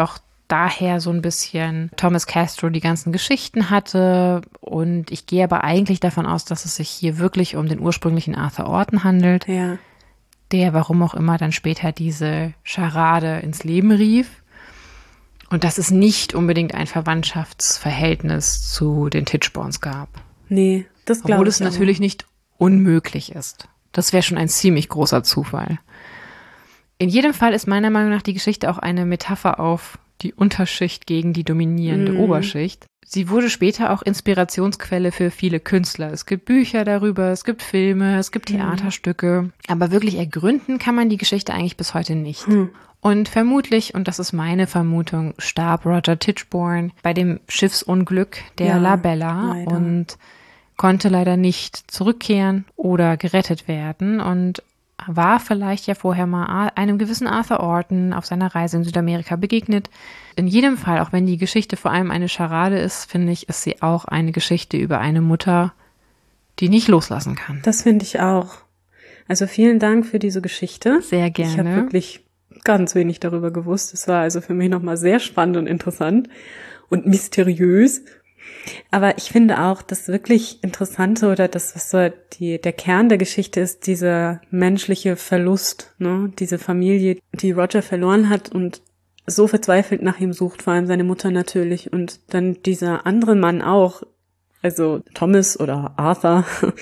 daher so ein bisschen Thomas Castro die ganzen Geschichten hatte. Und ich gehe aber eigentlich davon aus, dass es sich hier wirklich um den ursprünglichen Arthur Orton handelt, der, warum auch immer, dann später diese Scharade ins Leben rief. Und dass es nicht unbedingt ein Verwandtschaftsverhältnis zu den Tichbornes gab. Nee, das glaube ich. Obwohl es natürlich nicht unmöglich ist. Das wäre schon ein ziemlich großer Zufall. In jedem Fall ist meiner Meinung nach die Geschichte auch eine Metapher auf die Unterschicht gegen die dominierende Oberschicht. Sie wurde später auch Inspirationsquelle für viele Künstler. Es gibt Bücher darüber, es gibt Filme, es gibt Theaterstücke. Aber wirklich ergründen kann man die Geschichte eigentlich bis heute nicht. Und vermutlich, und das ist meine Vermutung, starb Roger Tichborne bei dem Schiffsunglück der La Bella und konnte leider nicht zurückkehren oder gerettet werden und war vielleicht ja vorher mal einem gewissen Arthur Orton auf seiner Reise in Südamerika begegnet. In jedem Fall, auch wenn die Geschichte vor allem eine Scharade ist, finde ich, ist sie auch eine Geschichte über eine Mutter, die nicht loslassen kann. Das finde ich auch. Also vielen Dank für diese Geschichte. Sehr gerne. Ich habe wirklich ganz wenig darüber gewusst. Es war also für mich nochmal sehr spannend und interessant und mysteriös. Aber ich finde auch, das wirklich Interessante oder das, was so der Kern der Geschichte ist, dieser menschliche Verlust, ne? Diese Familie, die Roger verloren hat und so verzweifelt nach ihm sucht, vor allem seine Mutter natürlich. Und dann dieser andere Mann auch, also Thomas oder Arthur,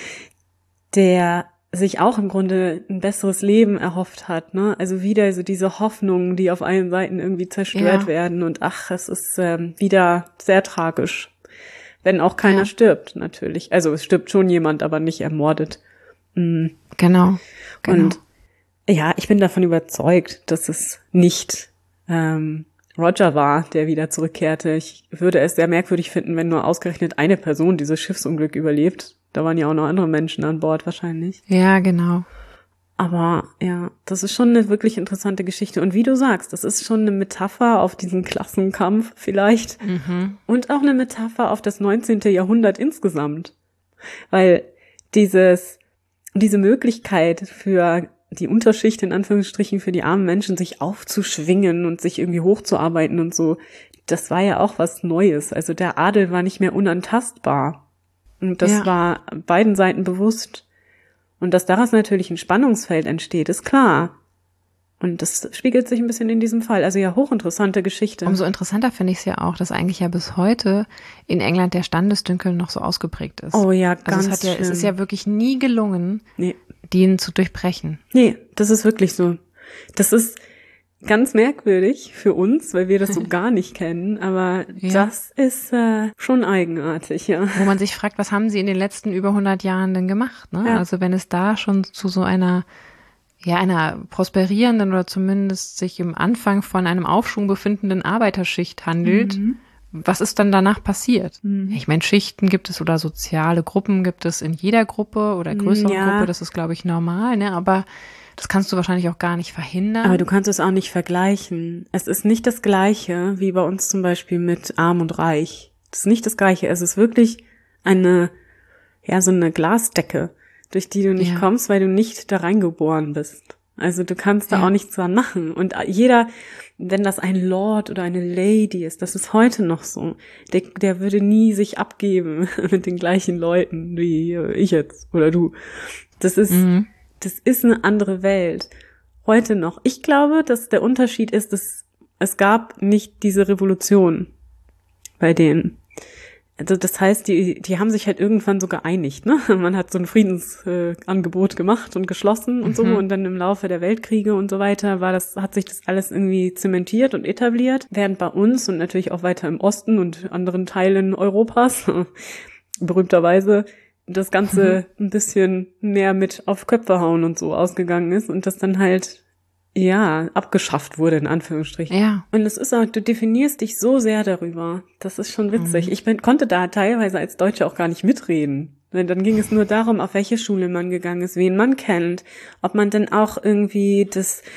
der sich auch im Grunde ein besseres Leben erhofft hat, ne? Also wieder so diese Hoffnungen, die auf allen Seiten irgendwie zerstört werden und es ist wieder sehr tragisch. Wenn auch keiner stirbt, natürlich. Also es stirbt schon jemand, aber nicht ermordet. Genau. Und ja, ich bin davon überzeugt, dass es nicht Roger war, der wieder zurückkehrte. Ich würde es sehr merkwürdig finden, wenn nur ausgerechnet eine Person dieses Schiffsunglück überlebt. Da waren ja auch noch andere Menschen an Bord wahrscheinlich. Ja, genau. Aber ja, das ist schon eine wirklich interessante Geschichte. Und wie du sagst, das ist schon eine Metapher auf diesen Klassenkampf vielleicht. Und auch eine Metapher auf das 19. Jahrhundert insgesamt. Weil diese Möglichkeit für die Unterschicht, in Anführungsstrichen, für die armen Menschen, sich aufzuschwingen und sich irgendwie hochzuarbeiten und so, das war ja auch was Neues. Also der Adel war nicht mehr unantastbar. Und das war beiden Seiten bewusst. Und dass daraus natürlich ein Spannungsfeld entsteht, ist klar. Und das spiegelt sich ein bisschen in diesem Fall. Also ja, hochinteressante Geschichte. Umso interessanter finde ich es ja auch, dass eigentlich ja bis heute in England der Standesdünkel noch so ausgeprägt ist. Oh ja, ganz also es ist ja wirklich nie gelungen, Nee. den zu durchbrechen. Nee, das ist wirklich so. Das ist ganz merkwürdig für uns, weil wir das so gar nicht kennen, aber das ist schon eigenartig, ja. Wo man sich fragt, was haben sie in den letzten über 100 Jahren denn gemacht, ne? Ja. Also wenn es da schon zu so einer prosperierenden oder zumindest sich im Anfang von einem Aufschwung befindenden Arbeiterschicht handelt, was ist dann danach passiert? Ich meine, Schichten gibt es oder soziale Gruppen gibt es in jeder Gruppe oder größeren Gruppe, das ist, glaube ich, normal, ne? Aber das kannst du wahrscheinlich auch gar nicht verhindern. Aber du kannst es auch nicht vergleichen. Es ist nicht das Gleiche, wie bei uns zum Beispiel mit Arm und Reich. Das ist nicht das Gleiche. Es ist wirklich so eine Glasdecke, durch die du nicht kommst, weil du nicht da reingeboren bist. Also du kannst da auch nichts dran machen. Und jeder, wenn das ein Lord oder eine Lady ist, das ist heute noch so, der würde nie sich abgeben mit den gleichen Leuten wie ich jetzt oder du. Das ist eine andere Welt. Heute noch. Ich glaube, dass der Unterschied ist, dass es gab nicht diese Revolution bei denen. Also das heißt, die haben sich halt irgendwann so geeinigt, ne? Man hat so ein Friedensangebot gemacht und geschlossen und so und dann im Laufe der Weltkriege und so weiter hat sich das alles irgendwie zementiert und etabliert. Während bei uns und natürlich auch weiter im Osten und anderen Teilen Europas berühmterweise das Ganze ein bisschen mehr mit auf Köpfe hauen und so ausgegangen ist und das dann halt, abgeschafft wurde, in Anführungsstrichen. Ja. Und es ist auch, du definierst dich so sehr darüber. Das ist schon witzig. Ich konnte da teilweise als Deutsche auch gar nicht mitreden. Dann ging es nur darum, auf welche Schule man gegangen ist, wen man kennt, ob man denn auch irgendwie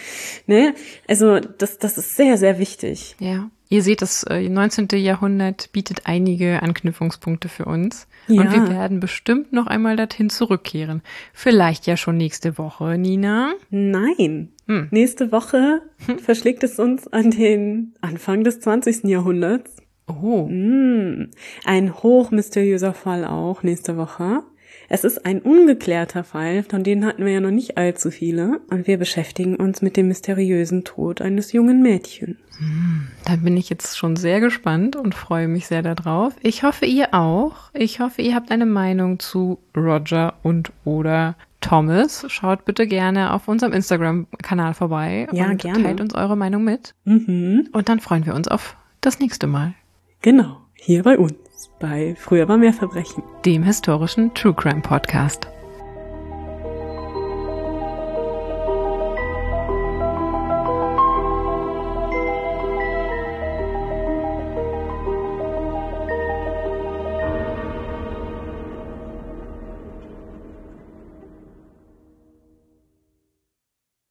also das ist sehr, sehr wichtig. Ja. Ihr seht, das 19. Jahrhundert bietet einige Anknüpfungspunkte für uns. Ja. Und wir werden bestimmt noch einmal dorthin zurückkehren. Vielleicht ja schon nächste Woche, Nina? Nein. Nächste Woche verschlägt es uns an den Anfang des 20. Jahrhunderts. Oh. Ein hochmysteriöser Fall auch nächste Woche. Es ist ein ungeklärter Fall, von denen hatten wir ja noch nicht allzu viele. Und wir beschäftigen uns mit dem mysteriösen Tod eines jungen Mädchens. Da bin ich jetzt schon sehr gespannt und freue mich sehr darauf. Ich hoffe, ihr auch. Ich hoffe, ihr habt eine Meinung zu Roger und oder Thomas. Schaut bitte gerne auf unserem Instagram-Kanal vorbei und gerne. Teilt uns eure Meinung mit. Und dann freuen wir uns auf das nächste Mal. Genau, hier bei uns, bei Früher war mehr Verbrechen, dem historischen True Crime Podcast.